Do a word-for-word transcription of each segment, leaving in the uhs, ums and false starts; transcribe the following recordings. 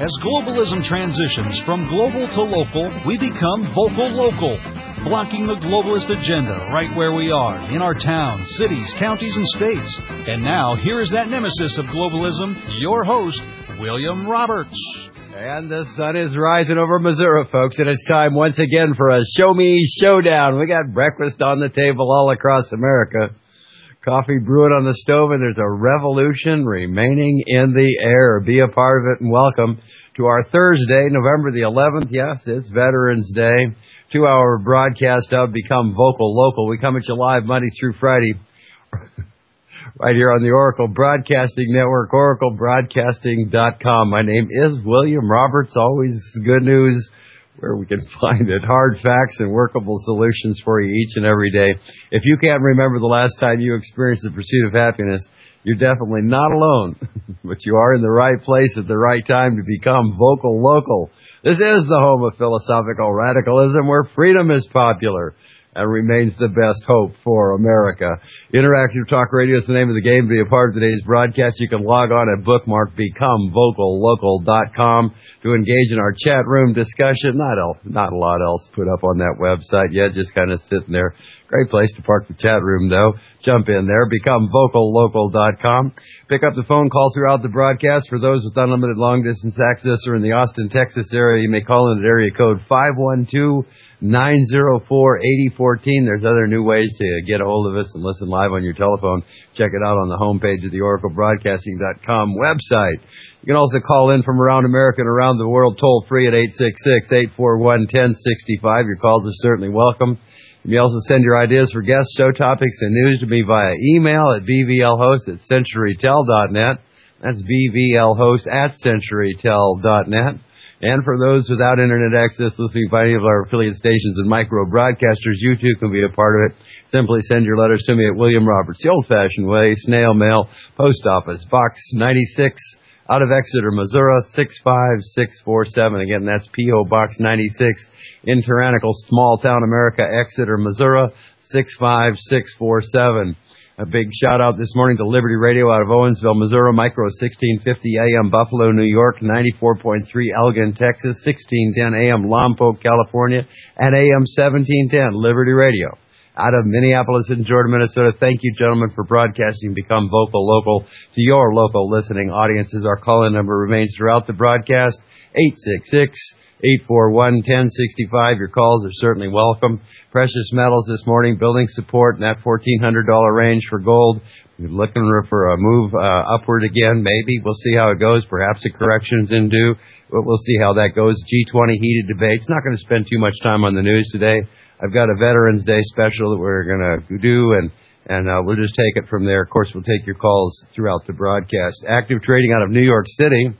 As globalism transitions from global to local, we become vocal local, blocking the globalist agenda right where we are, in our towns, cities, counties, and states. And now, here is that nemesis of globalism, your host, William Roberts. And the sun is rising over Missouri, folks, and it's time once again for a Show Me Showdown. We got breakfast on the table all across America. Coffee brewing on the stove, and there's a revolution remaining in the air. Be a part of it, and welcome to our Thursday, November the eleventh. Yes, it's Veterans Day. Two-hour broadcast of Become Vocal Local. We come at you live Monday through Friday right here on the Oracle Broadcasting Network, oracle broadcasting dot com. My name is William Roberts. Always good news where we can find it. Hard facts and workable solutions for you each and every day. If you can't remember the last time you experienced the pursuit of happiness, you're definitely not alone. But you are in the right place at the right time to become vocal local. This is the home of philosophical radicalism where freedom is popular and remains the best hope for America. Interactive Talk Radio is the name of the game. To be a part of today's broadcast, you can log on and bookmark become vocal local dot com to engage in our chat room discussion. Not, el- not a lot else put up on that website yet, just kind of sitting there. Great place to park the chat room, though. Jump in there, become vocal local dot com. Pick up the phone call throughout the broadcast. For those with unlimited long-distance access or in the Austin, Texas area, you may call in at area code five one two, nine zero four, eight zero one four. There's other new ways to get a hold of us and listen live on your telephone. Check it out on the homepage of the oracle broadcasting dot com website. You can also call in from around America and around the world toll-free at eight six six, eight four one, one zero six five. Your calls are certainly welcome. You may also send your ideas for guest show topics and news to me via email at b v l host at century tel dot net. That's b v l host at century tel dot net. And for those without internet access listening by any of our affiliate stations and micro broadcasters, you too can be a part of it. Simply send your letters to me at William Roberts, the old-fashioned way, snail mail, post office, box ninety-six, out of Exeter, Missouri, six five six four seven. Again, that's P O Box ninety-six in tyrannical small-town America, Exeter, Missouri, six five six four seven. A big shout-out this morning to Liberty Radio out of Owensville, Missouri, Micro sixteen fifty A M Buffalo, New York, ninety-four point three Elgin, Texas, sixteen ten A M Lompoc, California, and A M seventeen ten Liberty Radio. Out of Minneapolis and Jordan, Minnesota, thank you, gentlemen, for broadcasting Become Vocal Local to your local listening audiences. Our call-in number remains throughout the broadcast, eight six six, eight four one, one zero six five. Your calls are certainly welcome. Precious metals this morning, building support in that fourteen hundred dollars range for gold. We're looking for a move uh, upward again, maybe. We'll see how it goes. Perhaps a correction's in due, but we'll see how that goes. G twenty heated debates. Not going to spend too much time on the news today. I've got a Veterans Day special that we're going to do, and and uh, we'll just take it from there. Of course, we'll take your calls throughout the broadcast. Active trading out of New York City.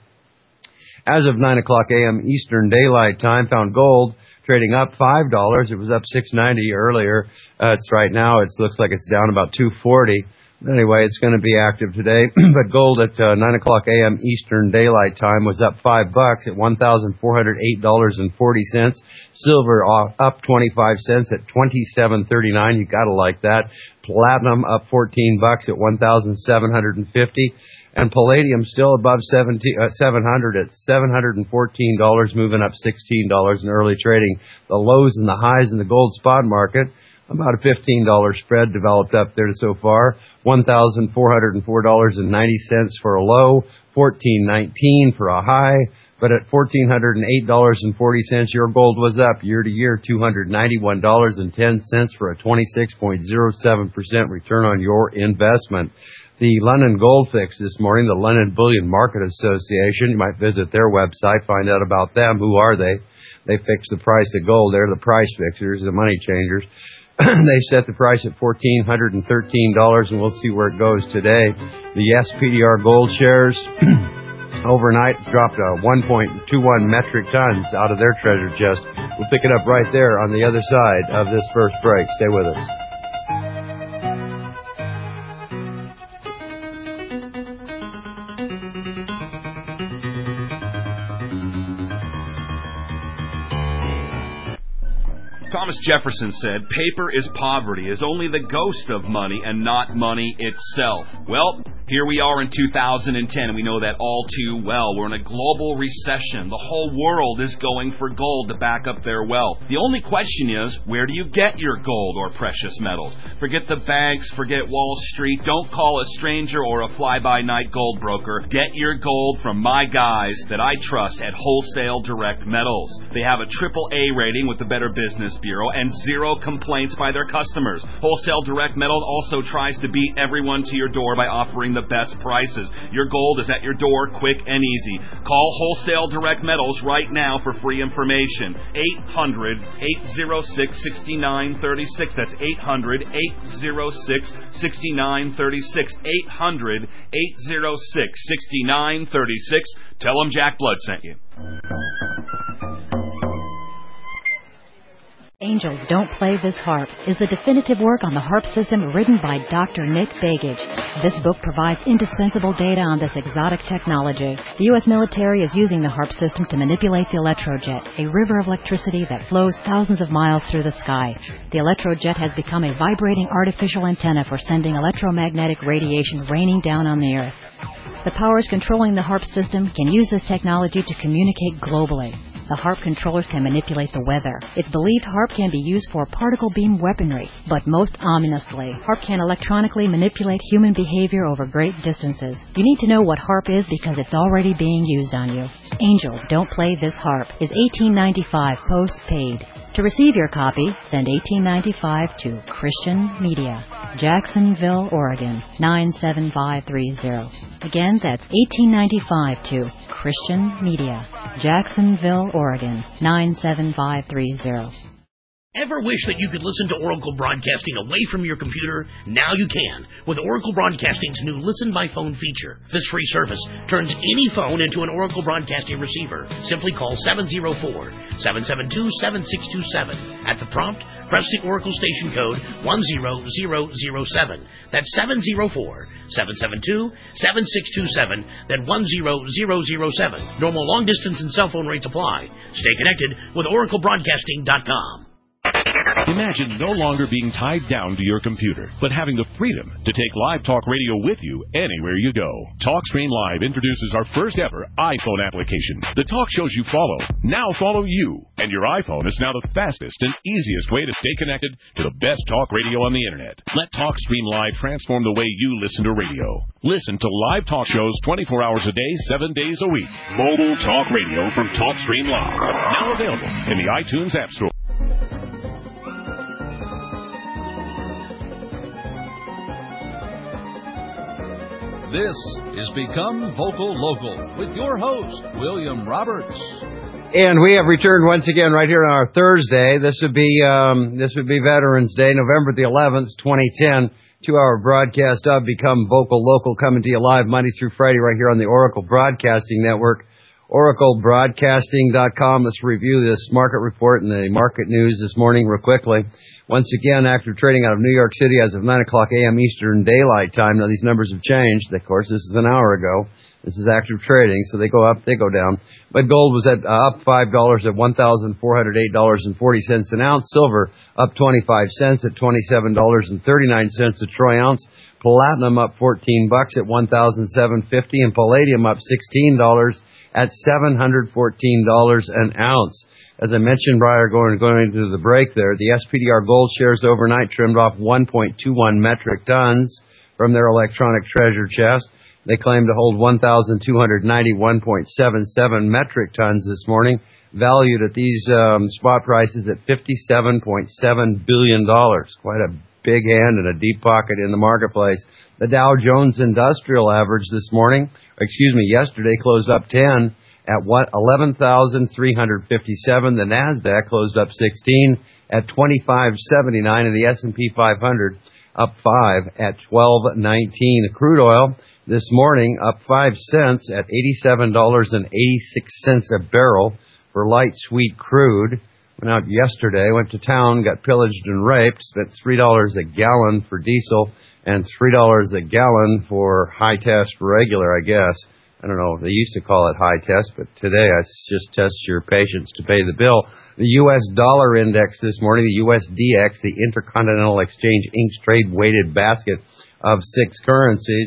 As of nine o'clock A M Eastern Daylight Time, found gold trading up five dollars. It was up six ninety earlier. Uh, it's right now, it looks like it's down about two forty. Anyway, it's going to be active today. But gold at uh, nine o'clock A M Eastern Daylight Time was up five bucks at one thousand four hundred eight dollars and forty cents. Silver up twenty-five cents at twenty-seven thirty-nine. You got to like that. Platinum up fourteen bucks at one thousand seven hundred fifty. And palladium still above seventeen, uh, seven hundred at seven hundred fourteen dollars, moving up sixteen dollars in early trading. The lows and the highs in the gold spot market, about a fifteen dollars spread developed up there so far. one thousand four hundred four dollars and ninety cents for a low, fourteen nineteen for a high. But at one thousand four hundred eight dollars and forty cents, your gold was up year to year, two hundred ninety-one dollars and ten cents for a twenty-six point zero seven percent return on your investment. The London Gold Fix this morning, the London Bullion Market Association. You might visit their website, find out about them. Who are they? They fix the price of gold. They're the price fixers, the money changers. They set the price at one thousand four hundred thirteen dollars, and we'll see where it goes today. The S P D R gold shares overnight dropped uh, one point two one metric tons out of their treasure chest. We'll pick it up right there on the other side of this first break. Stay with us. Thomas Jefferson said, paper is poverty, is only the ghost of money and not money itself. Well, Here we are in two thousand ten, and we know that all too well. We're in a global recession. The whole world is going for gold to back up their wealth. The only question is, where do you get your gold or precious metals? Forget the banks, forget Wall Street. Don't call a stranger or a fly-by-night gold broker. Get your gold from my guys that I trust at Wholesale Direct Metals. They have a triple A rating with the Better Business Bureau and zero complaints by their customers. Wholesale Direct Metals also tries to beat everyone to your door by offering the best prices. Your gold is at your door, quick and easy. Call Wholesale Direct Metals right now for free information. eight hundred, eight oh six, six nine three six. That's eight hundred, eight oh six, six nine three six. eight hundred, eight oh six, six nine three six. Tell them Jack Blood sent you. Angels Don't Play This Harp is the definitive work on the harp system written by Doctor Nick Begich. This book provides indispensable data on this exotic technology. The U S military is using the harp system to manipulate the electrojet, a river of electricity that flows thousands of miles through the sky. The electrojet has become a vibrating artificial antenna for sending electromagnetic radiation raining down on the Earth. The powers controlling the harp system can use this technology to communicate globally. The harp controllers can manipulate the weather. It's believed harp can be used for particle beam weaponry, but most ominously, harp can electronically manipulate human behavior over great distances. You need to know what harp is because it's already being used on you. Angel Don't Play This Harp is eighteen ninety-five postpaid. To receive your copy, send eighteen ninety-five to Christian Media, Jacksonville, Oregon, nine seven five three zero. Again, that's eighteen ninety-five to Christian Media, Jacksonville, Oregon, nine seven five three zero. Ever wish that you could listen to Oracle Broadcasting away from your computer? Now you can, with Oracle Broadcasting's new Listen by Phone feature. This free service turns any phone into an Oracle Broadcasting receiver. Simply call seven oh four, seven seven two, seven six two seven. At the prompt, press the Oracle station code one zero zero zero seven. That's seven oh four, seven seven two, seven six two seven, then one zero zero zero seven. Normal long distance and cell phone rates apply. Stay connected with Oracle Broadcasting dot com. Imagine no longer being tied down to your computer, but having the freedom to take Live Talk Radio with you anywhere you go. TalkStream Live introduces our first ever iPhone application. The talk shows you follow now follow you, and your iPhone is now the fastest and easiest way to stay connected to the best talk radio on the internet. Let TalkStream Live transform the way you listen to radio. Listen to live talk shows twenty-four hours a day, seven days a week. Mobile talk radio from TalkStream Live. Now available in the iTunes App Store. This is Become Vocal Local with your host, William Roberts. And we have returned once again right here on our Thursday. This would be um, this would be Veterans Day, November the eleventh, twenty ten. Two-hour broadcast of Become Vocal Local coming to you live Monday through Friday right here on the Oracle Broadcasting Network. Oracle Broadcasting dot com. Let's review this market report and the market news this morning real quickly. Once again, active trading out of New York City as of nine o'clock a.m. Eastern Daylight Time. Now, these numbers have changed. Of course, this is an hour ago. This is active trading, so they go up, they go down. But gold was at uh, up five dollars at one thousand four hundred eight dollars and forty cents an ounce. Silver up twenty-five cents at twenty-seven dollars and thirty-nine cents a troy ounce. Platinum up fourteen bucks at one thousand seven hundred fifty dollars, and palladium up sixteen dollars at seven hundred fourteen dollars an ounce. As I mentioned prior going, going into the break there, the S P D R gold shares overnight trimmed off one point two one metric tons from their electronic treasure chest. They claim to hold one thousand two hundred ninety-one point seven seven metric tons this morning, valued at these um, spot prices at fifty-seven point seven billion dollars. Quite a big hand and a deep pocket in the marketplace. The Dow Jones Industrial Average this morning, excuse me, yesterday closed up ten at what eleven thousand three hundred fifty-seven. The Nasdaq closed up sixteen at twenty-five seventy-nine, and the S and P five hundred up five at twelve nineteen. Crude oil this morning up five cents at eighty-seven dollars and eighty-six cents a barrel for light sweet crude. Went out yesterday, went to town, got pillaged and raped, spent three dollars a gallon for diesel and three dollars a gallon for high test regular, I guess. I don't know, they used to call it high test, but today I just test your patience to pay the bill. The U S dollar index this morning, the U S D X, the Intercontinental Exchange Inc. trade weighted basket of six currencies,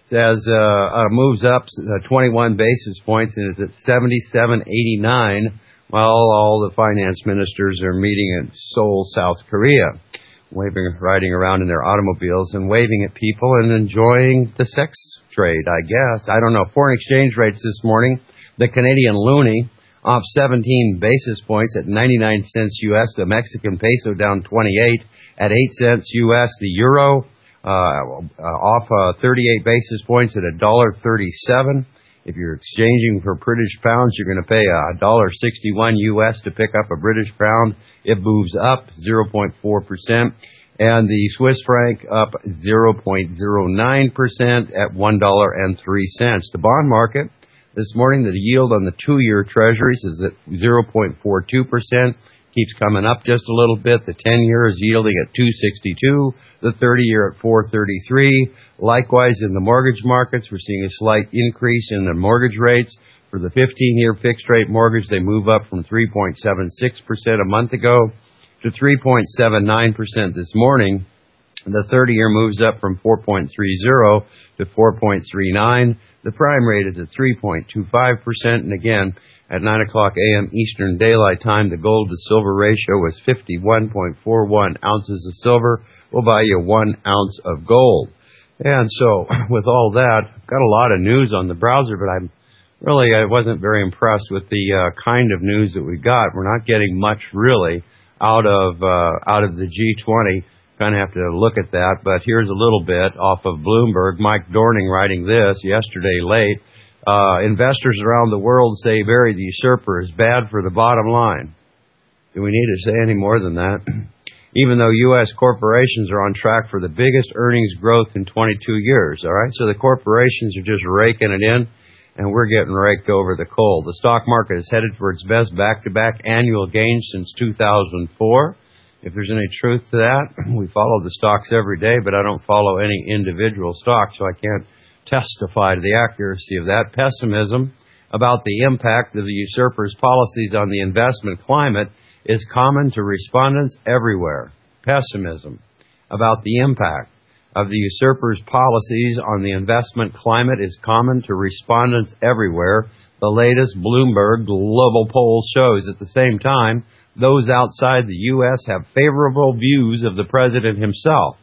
as uh, uh, moves up uh, twenty-one basis points and is at seventy-seven eighty-nine, while all the finance ministers are meeting in Seoul, South Korea, waving, riding around in their automobiles and waving at people and enjoying the sex trade, I guess. I don't know. Foreign exchange rates this morning, the Canadian loonie off seventeen basis points at ninety-nine cents U S, the Mexican peso down twenty-eight at eight cents U S, the euro Uh, uh, off uh, thirty-eight basis points at one dollar thirty-seven. If you're exchanging for British pounds, you're going to pay one dollar sixty-one U S to pick up a British pound. It moves up zero point four percent. And the Swiss franc up zero point zero nine percent at one dollar and three cents. The bond market this morning, the yield on the two-year treasuries is at zero point four two percent. Keeps coming up just a little bit. The ten-year is yielding at two sixty-two, the thirty-year at four thirty-three. Likewise, in the mortgage markets, we're seeing a slight increase in the mortgage rates. For the fifteen-year fixed-rate mortgage, they move up from three point seven six percent a month ago to three point seven nine percent this morning. The thirty-year moves up from four point three zero to four point three nine. The prime rate is at three point two five percent, and again, at nine o'clock a.m. Eastern Daylight Time, the gold-to-silver ratio was fifty-one point four one ounces of silver. Will buy you one ounce of gold. And so, with all that, I've got a lot of news on the browser, but I'm really, I wasn't very impressed with the uh, kind of news that we got. We're not getting much, really, out of uh, out of the G twenty. Kind of have to look at that, but here's a little bit off of Bloomberg. Mike Dorning writing this yesterday late. Uh, investors around the world say Barry the Usurper is bad for the bottom line. Do we need to say any more than that? Even though U S corporations are on track for the biggest earnings growth in twenty-two years, all right? So the corporations are just raking it in, and we're getting raked over the coal. The stock market is headed for its best back-to-back annual gains since two thousand four. If there's any truth to that, we follow the stocks every day, but I don't follow any individual stock, so I can't testify to the accuracy of that. Pessimism about the impact of the usurper's policies on the investment climate is common to respondents everywhere. Pessimism about the impact of the usurper's policies on the investment climate is common to respondents everywhere. The latest Bloomberg global poll shows at the same time those outside the U S have favorable views of the president himself.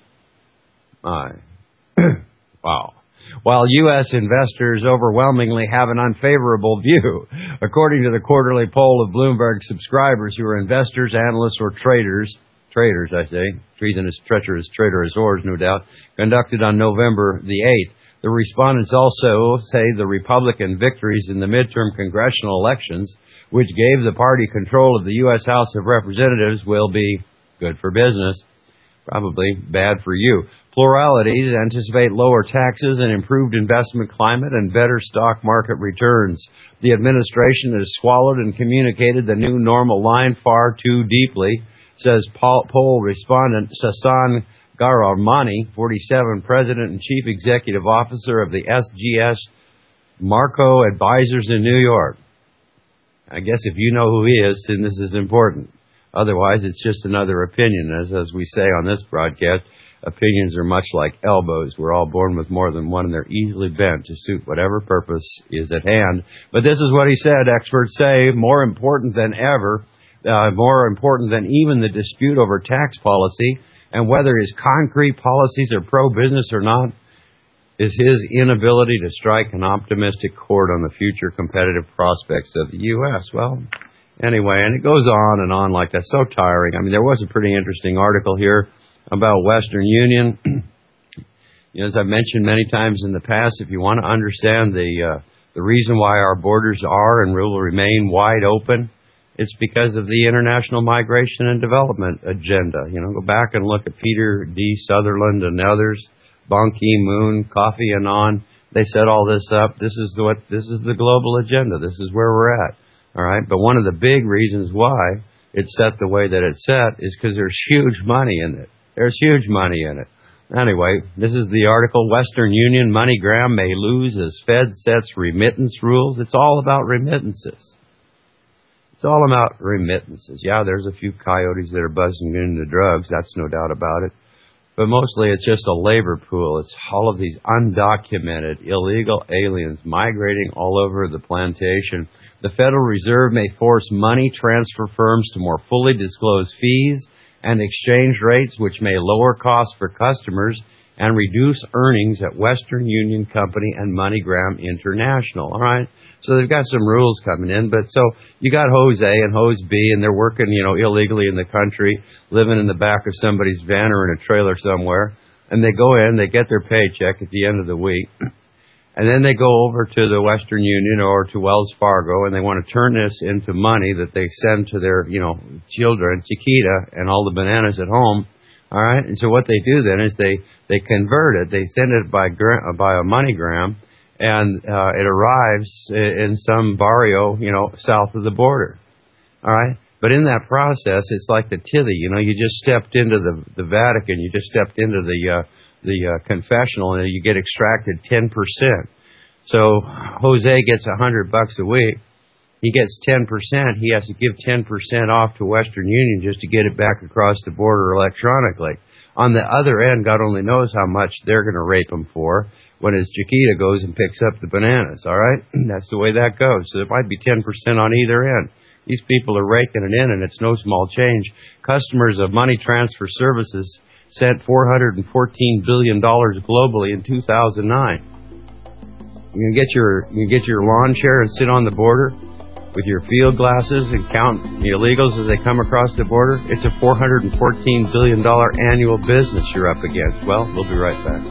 My. Wow. While U S investors overwhelmingly have an unfavorable view, according to the quarterly poll of Bloomberg subscribers who are investors, analysts, or traders, traders, I say, treasonous, treacherous, traitorous whores, no doubt, conducted on November the eighth. The respondents also say the Republican victories in the midterm congressional elections, which gave the party control of the U S House of Representatives, will be good for business. Probably bad for you. Pluralities anticipate lower taxes, an improved investment climate, and better stock market returns. The administration has swallowed and communicated the new normal line far too deeply, says poll respondent Sasan Garamani, forty-seven, President and Chief Executive Officer of the S G S Marco Advisors in New York. I guess if you know who he is, then this is important. Otherwise, it's just another opinion. As, as we say on this broadcast, opinions are much like elbows. We're all born with more than one, and they're easily bent to suit whatever purpose is at hand. But this is what he said. Experts say more important than ever, uh, more important than even the dispute over tax policy and whether his concrete policies are pro-business or not, is his inability to strike an optimistic chord on the future competitive prospects of the U S. Well, anyway, and it goes on and on like that. So tiring. I mean, there was a pretty interesting article here about Western Union. You know, as I've mentioned many times in the past, if you want to understand the uh, the reason why our borders are and will remain wide open, it's because of the international migration and development agenda. You know, go back and look at Peter D. Sutherland and others, Ban Ki-moon, Kofi Annan. They set all this up. This is what this is the global agenda. This is where we're at. All right, but one of the big reasons why it's set the way that it's set is because there's huge money in it. There's huge money in it. Anyway, this is the article. Western Union MoneyGram may lose as Fed sets remittance rules. It's all about remittances. It's all about remittances. Yeah, there's a few coyotes that are buzzing into drugs. That's no doubt about it. but mostly it's just a labor pool. It's all of these undocumented, illegal aliens migrating all over the plantation. The Federal Reserve may force money transfer firms to more fully disclose fees and exchange rates, which may lower costs for customers and reduce earnings at Western Union Company and MoneyGram International. All right? So they've got some rules coming in, but so you got Jose and Jose B, and they're working, you know, illegally in the country, living in the back of somebody's van or in a trailer somewhere, and they go in, they get their paycheck at the end of the week, and then they go over to the Western Union or to Wells Fargo, and they want to turn this into money that they send to their, you know, children, Chiquita, and all the bananas at home. All right, and so what they do then is they they convert it, they send it by by a MoneyGram. And uh, it arrives in some barrio, you know, south of the border. All right? But in that process, it's like the tithy. You know, you just stepped into the, the Vatican. You just stepped into the uh, the uh, confessional, and you get extracted ten percent. So Jose gets one hundred bucks a week. He gets ten percent. He has to give ten percent off to Western Union just to get it back across the border electronically. On the other end, God only knows how much they're going to rape him for when his Chiquita goes and picks up the bananas, all right? That's the way that goes. So there might be ten percent on either end. These people are raking it in, and it's no small change. Customers of money transfer services sent four hundred fourteen billion dollars globally in two thousand nine. You can get your you can get your lawn chair and sit on the border with your field glasses and count the illegals as they come across the border. It's a four hundred fourteen billion dollars annual business you're up against. Well, we'll be right back.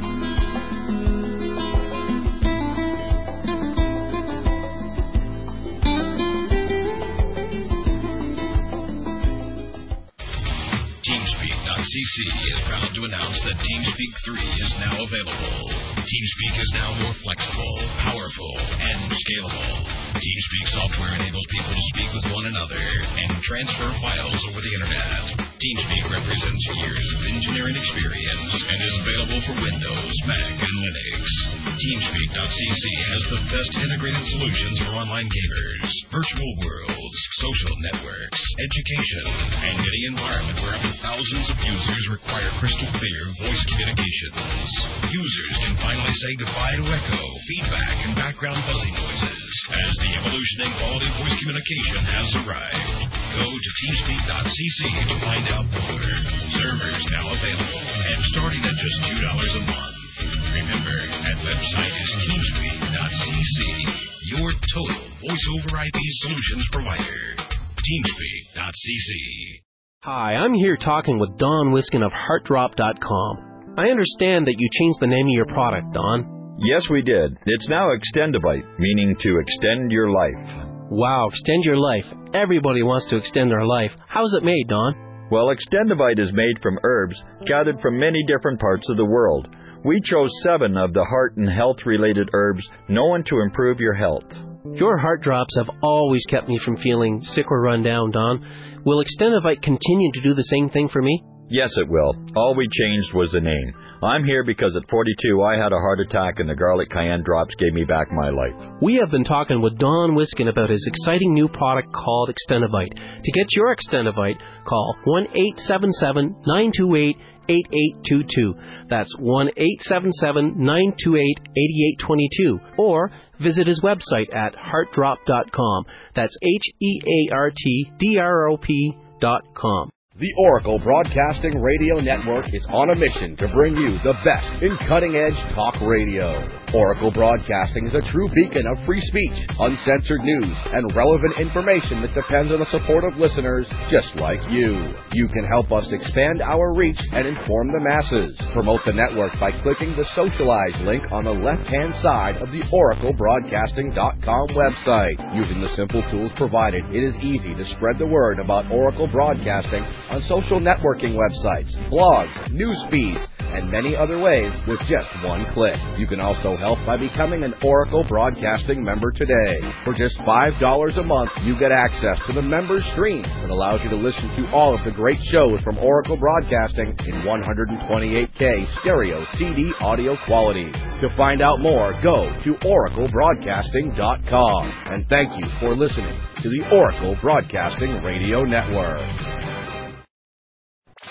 C C is proud to announce that TeamSpeak three is now available. TeamSpeak is now more flexible, powerful, and scalable. TeamSpeak software enables people to speak with one another and transfer files over the internet. TeamSpeak represents years of engineering experience and is available for Windows, Mac, and Linux. TeamSpeak dot C C has the best integrated solutions for online gamers, virtual worlds, social networks, education, and any environment where up to thousands of users require crystal clear voice communications. Users can finally say goodbye to echo, feedback, and background fuzzy noises as the evolution in quality voice communication has arrived. Go to TeamSpeak dot C C to find out more. Servers now available and starting at just two dollars a month. Remember, that website is TeamSpeak dot C C, your total voice over I P solutions provider. TeamSpeak dot C C. Hi, I'm here talking with Don Wiskin of Heart Drop dot com. I understand that you changed the name of your product, Don. Yes, we did. It's now Extendivite, meaning to extend your life. Wow, extend your life. Everybody wants to extend their life. How's it made, Don? Well, Extendivite is made from herbs gathered from many different parts of the world. We chose seven of the heart and health-related herbs known to improve your health. Your heart drops have always kept me from feeling sick or run down, Don. Will Extendivite continue to do the same thing for me? Yes, it will. All we changed was the name. I'm here because at forty-two I had a heart attack and the garlic cayenne drops gave me back my life. We have been talking with Don Wiskin about his exciting new product called Extendivite. To get your Extendivite, call one eight seven seven, nine two eight, eight eight two two. That's one eight seven seven, nine two eight, eight eight two two. Or visit his website at heart drop dot com. That's H E A R T D R O P dot com. The Oracle Broadcasting Radio Network is on a mission to bring you the best in cutting-edge talk radio. Oracle Broadcasting is a true beacon of free speech, uncensored news, and relevant information that depends on the support of listeners just like you. You can help us expand our reach and inform the masses. Promote the network by clicking the Socialize link on the left-hand side of the Oracle Broadcasting dot com website. Using the simple tools provided, it is easy to spread the word about Oracle Broadcasting on social networking websites, blogs, news feeds, and many other ways with just one click. You can also help by becoming an Oracle Broadcasting member today. For just five dollars a month, you get access to the member stream that allows you to listen to all of the great shows from Oracle Broadcasting in one twenty-eight K stereo C D audio quality. To find out more, go to Oracle Broadcasting dot com. And thank you for listening to the Oracle Broadcasting Radio Network.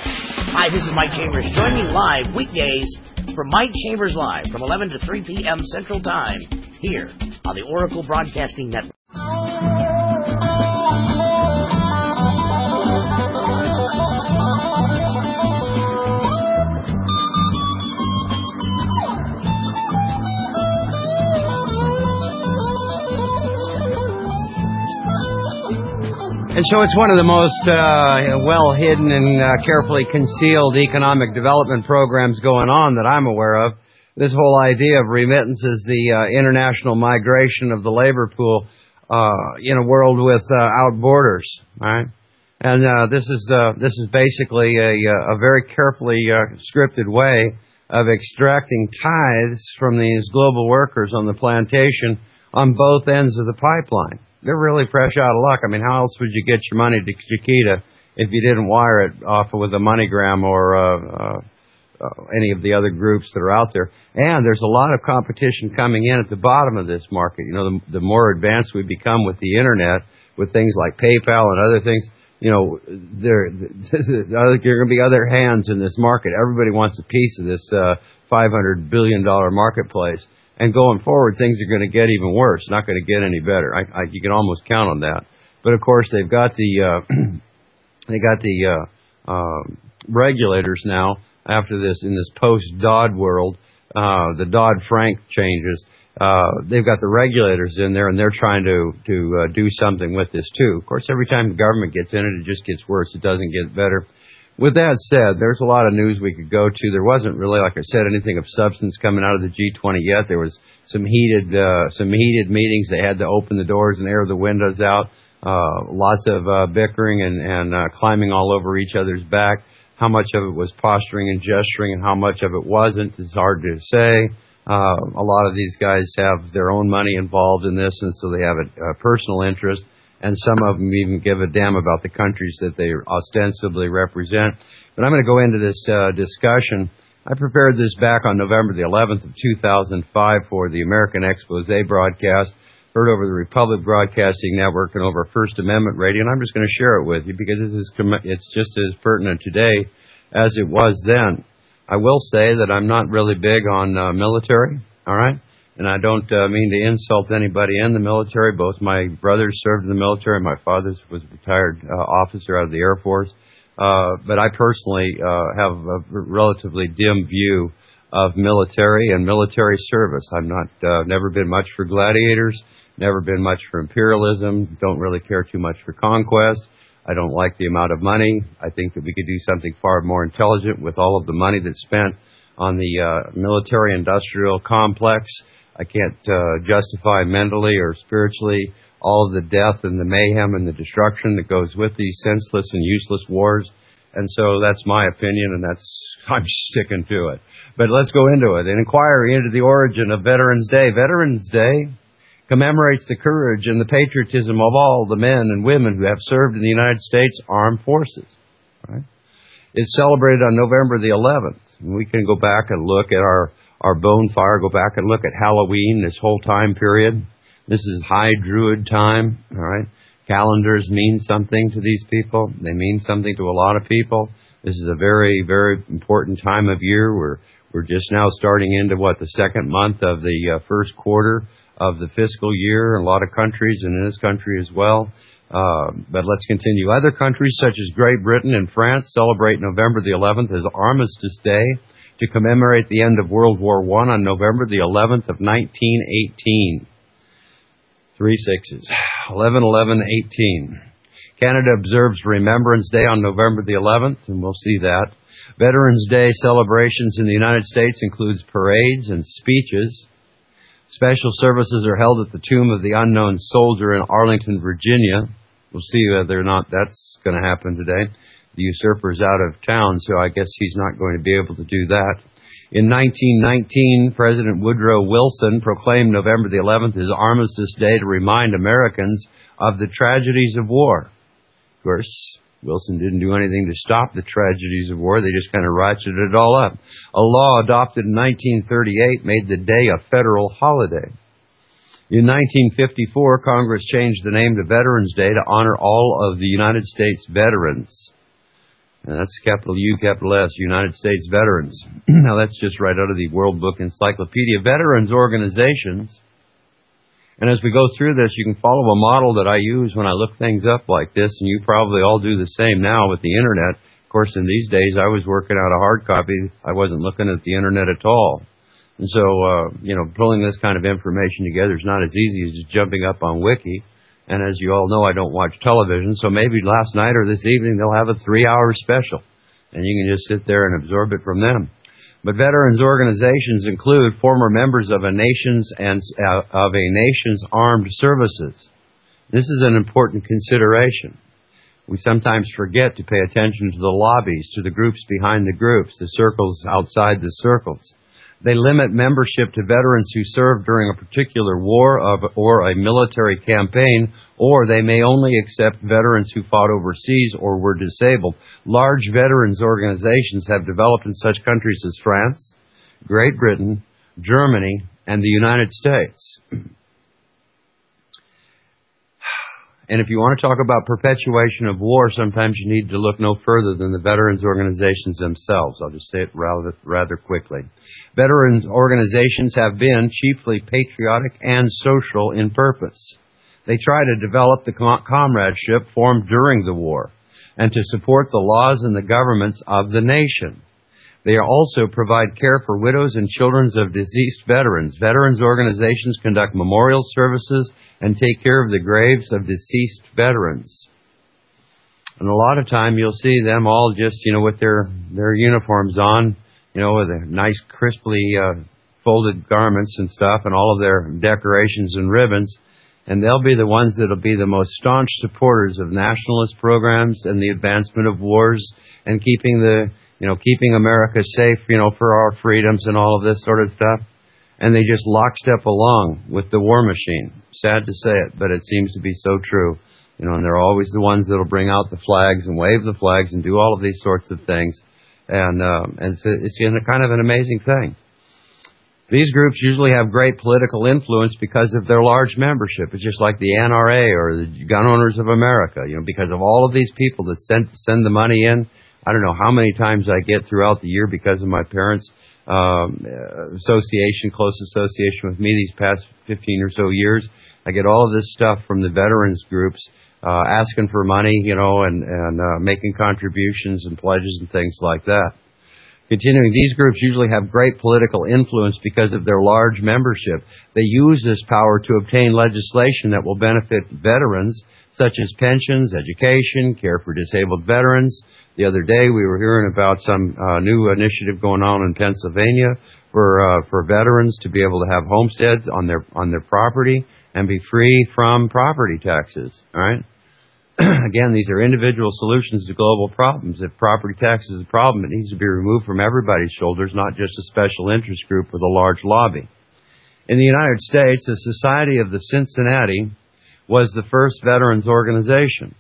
Hi, this is Mike Chambers. Join me live weekdays for Mike Chambers Live from eleven to three p.m. Central Time here on the Oracle Broadcasting Network. And so it's one of the most uh, well-hidden and uh, carefully concealed economic development programs going on that I'm aware of. This whole idea of remittances, the uh, international migration of the labor pool uh, in a world with uh, out borders, right? And uh, this is uh, this is basically a, a very carefully uh, scripted way of extracting tithes from these global workers on the plantation on both ends of the pipeline. They're really fresh out of luck. I mean, how else would you get your money to Chiquita if you didn't wire it off with a MoneyGram or uh, uh, uh, any of the other groups that are out there? And there's a lot of competition coming in at the bottom of this market. You know, the, the more advanced we become with the Internet, with things like PayPal and other things, you know, there, there are going to be other hands in this market. Everybody wants a piece of this uh, five hundred billion dollars marketplace. And going forward, things are going to get even worse, not going to get any better. I, I, you can almost count on that. But of course, they've got the uh, they got the uh, uh, regulators now after this in this post-Dodd world, uh, the Dodd-Frank changes. Uh, they've got the regulators in there, and they're trying to to uh, do something with this too. Of course, every time the government gets in it, it just gets worse. It doesn't get better. With that said, there's a lot of news we could go to. There wasn't really, like I said, anything of substance coming out of the G twenty yet. There was some heated, uh, some heated meetings. They had to open the doors and air the windows out. Uh, lots of uh, bickering and, and uh, climbing all over each other's back. How much of it was posturing and gesturing, and how much of it wasn't is hard to say. Uh, a lot of these guys have their own money involved in this, and so they have a, a personal interest. And some of them even give a damn about the countries that they ostensibly represent. But I'm going to go into this uh, discussion. I prepared this back on November the eleventh of two thousand five for the American Expose broadcast, heard over the Republic Broadcasting Network and over First Amendment Radio, and I'm just going to share it with you because this is it's just as pertinent today as it was then. I will say that I'm not really big on uh, military, all right? And I don't uh, mean to insult anybody in the military. Both my brothers served in the military. My father was a retired uh, officer out of the Air Force. Uh, but I personally uh, have a relatively dim view of military and military service. I'm not, uh, never been much for gladiators, never been much for imperialism, don't really care too much for conquest. I don't like the amount of money. I think that we could do something far more intelligent with all of the money that's spent on the uh, military-industrial complex. I can't uh, justify mentally or spiritually all of the death and the mayhem and the destruction that goes with these senseless and useless wars. And so that's my opinion, and that's I'm sticking to it. But let's go into it. An inquiry into the origin of Veterans Day. Veterans Day commemorates the courage and the patriotism of all the men and women who have served in the United States Armed Forces. Right? It's celebrated on November the eleventh. And we can go back and look at our Our bonfire, go back and look at Halloween, this whole time period. This is High Druid time, all right? Calendars mean something to these people. They mean something to a lot of people. This is a very, very important time of year. We're, we're just now starting into, what, the second month of the uh, first quarter of the fiscal year in a lot of countries, and in this country as well. Uh, but let's continue. Other countries, such as Great Britain and France, celebrate November the eleventh as Armistice Day, to commemorate the end of World War One on November the eleventh of nineteen eighteen. Three sixes. eleven eleven eighteen. Canada observes Remembrance Day on November the eleventh, and we'll see that. Veterans Day celebrations in the United States includes parades and speeches. Special services are held at the Tomb of the Unknown Soldier in Arlington, Virginia. We'll see whether or not that's going to happen today. The usurper's out of town, so I guess he's not going to be able to do that. In nineteen nineteen, President Woodrow Wilson proclaimed November the eleventh as Armistice Day to remind Americans of the tragedies of war. Of course, Wilson didn't do anything to stop the tragedies of war. They just kind of ratcheted it all up. A law adopted in nineteen thirty-eight made the day a federal holiday. In nineteen fifty-four, Congress changed the name to Veterans Day to honor all of the United States veterans. And that's capital U, capital S, United States Veterans. Now, that's just right out of the World Book Encyclopedia. Veterans organizations. And as we go through this, you can follow a model that I use when I look things up like this, and you probably all do the same now with the Internet. Of course, in these days, I was working out a hard copy. I wasn't looking at the Internet at all. And so, uh, you know, pulling this kind of information together is not as easy as just jumping up on Wiki. And as you all know, I don't watch television, so maybe last night or this evening they'll have a three-hour special, and you can just sit there and absorb it from them. But veterans organizations include former members of a nation's and uh, of a nation's armed services. This is an important consideration. We sometimes forget to pay attention to the lobbies, to the groups behind the groups, the circles outside the circles. They limit membership to veterans who served during a particular war of, or a military campaign, or they may only accept veterans who fought overseas or were disabled. Large veterans organizations have developed in such countries as France, Great Britain, Germany, and the United States. And if you want to talk about perpetuation of war, sometimes you need to look no further than the veterans organizations themselves. I'll just say it rather, rather quickly. Veterans organizations have been chiefly patriotic and social in purpose. They try to develop the comradeship formed during the war and to support the laws and the governments of the nation. They also provide care for widows and children of deceased veterans. Veterans organizations conduct memorial services and take care of the graves of deceased veterans. And a lot of time you'll see them all just, you know, with their, their uniforms on, you know, with their nice crisply uh, folded garments and stuff and all of their decorations and ribbons. And they'll be the ones that will be the most staunch supporters of nationalist programs and the advancement of wars and keeping the You know, keeping America safe, you know, for our freedoms and all of this sort of stuff. And they just lockstep along with the war machine. Sad to say it, but it seems to be so true. You know, and they're always the ones that'll bring out the flags and wave the flags and do all of these sorts of things. And, uh, and it's, it's kind of an amazing thing. These groups usually have great political influence because of their large membership. It's just like the N R A or the Gun Owners of America, you know, because of all of these people that send, send the money in. I don't know how many times I get throughout the year because of my parents' um, association, close association with me these past fifteen or so years. I get all of this stuff from the veterans groups uh, asking for money, you know, and, and uh, making contributions and pledges and things like that. Continuing, these groups usually have great political influence because of their large membership. They use this power to obtain legislation that will benefit veterans, such as pensions, education, care for disabled veterans. The other day, we were hearing about some uh, new initiative going on in Pennsylvania for uh, for veterans to be able to have homesteads on their on their property and be free from property taxes. All right. Again, these are individual solutions to global problems. If property tax is a problem, it needs to be removed from everybody's shoulders, not just a special interest group with a large lobby. In the United States, the Society of the Cincinnati was the first veterans organization.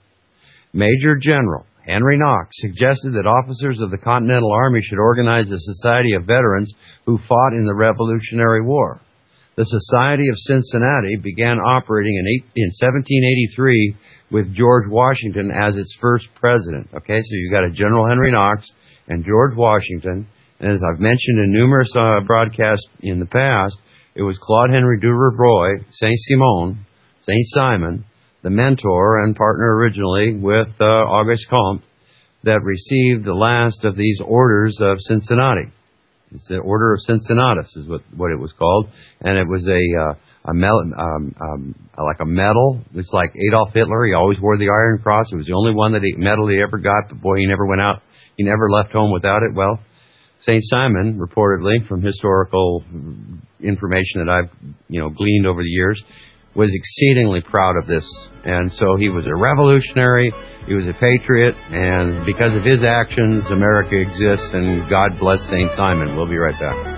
Major General Henry Knox suggested that officers of the Continental Army should organize a society of veterans who fought in the Revolutionary War. The Society of Cincinnati began operating in, eight, in seventeen eighty-three with George Washington as its first president. Okay, so you've got a General Henry Knox and George Washington. And as I've mentioned in numerous uh, broadcasts in the past, it was Claude Henry du Roy, Saint-Simon, Saint Simon, the mentor and partner originally with uh, Auguste Comte, that received the last of these orders of Cincinnati. It's the Order of Cincinnatus is what, what it was called, and it was a uh, a medal, um, um, like a medal. It's like Adolf Hitler. He always wore the Iron Cross. It was the only one that he medal he ever got, but boy, he never went out. He never left home without it. Well, Saint Simon, reportedly from historical information that I've you know gleaned over the years, was exceedingly proud of this. And so he was a revolutionary, he was a patriot, and because of his actions, America exists, and God bless Saint Simon. We'll be right back.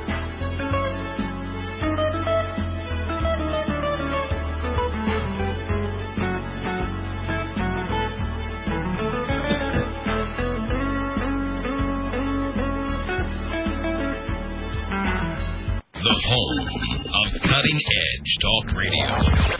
The home of cutting-edge talk radio.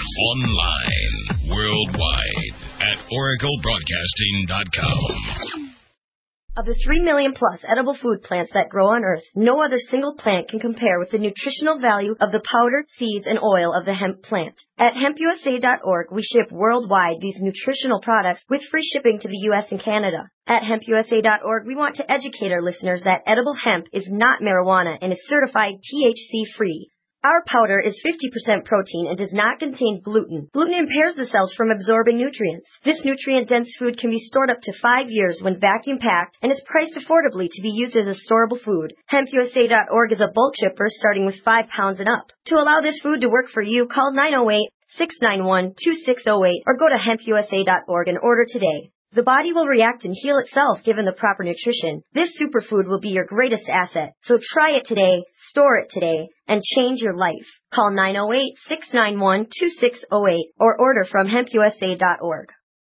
Online, worldwide, at Oracle Broadcasting dot com. Of the three million plus edible food plants that grow on Earth, no other single plant can compare with the nutritional value of the powder, seeds, and oil of the hemp plant. At hemp U S A dot org, we ship worldwide these nutritional products with free shipping to the U S and Canada. At hemp U S A dot org, we want to educate our listeners that edible hemp is not marijuana and is certified T H C-free. Our powder is fifty percent protein and does not contain gluten. Gluten impairs the cells from absorbing nutrients. This nutrient-dense food can be stored up to five years when vacuum-packed and is priced affordably to be used as a storable food. hemp U S A dot org is a bulk shipper starting with five pounds and up. To allow this food to work for you, call nine oh eight, six nine one, two six oh eight or go to hemp U S A dot org and order today. The body will react and heal itself given the proper nutrition. This superfood will be your greatest asset. So try it today, store it today, and change your life. Call nine oh eight, six nine one, two six oh eight or order from hemp U S A dot org.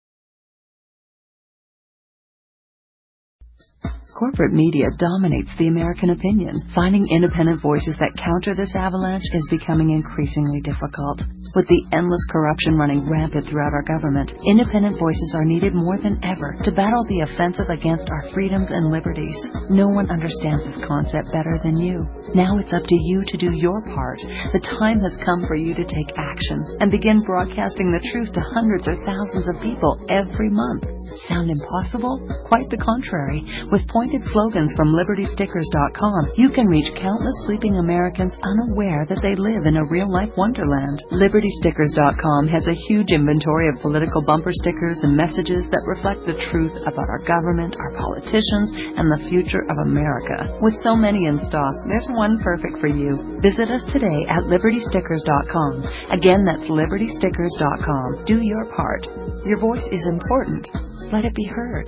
Corporate media dominates the American opinion. Finding independent voices that counter this avalanche is becoming increasingly difficult. With the endless corruption running rampant throughout our government, independent voices are needed more than ever to battle the offensive against our freedoms and liberties. No one understands this concept better than you. Now it's up to you to do your part. The time has come for you to take action and begin broadcasting the truth to hundreds or thousands of people every month. Sound impossible? Quite the contrary. With pointed slogans from Liberty Stickers dot com, you can reach countless sleeping Americans unaware that they live in a real-life wonderland. Liberty Stickers dot com has a huge inventory of political bumper stickers and messages that reflect the truth about our government, our politicians, and the future of America. With so many in stock, there's one perfect for you. Visit us today at Liberty Stickers dot com. Again, that's Liberty Stickers dot com. Do your part. Your voice is important. Let it be heard.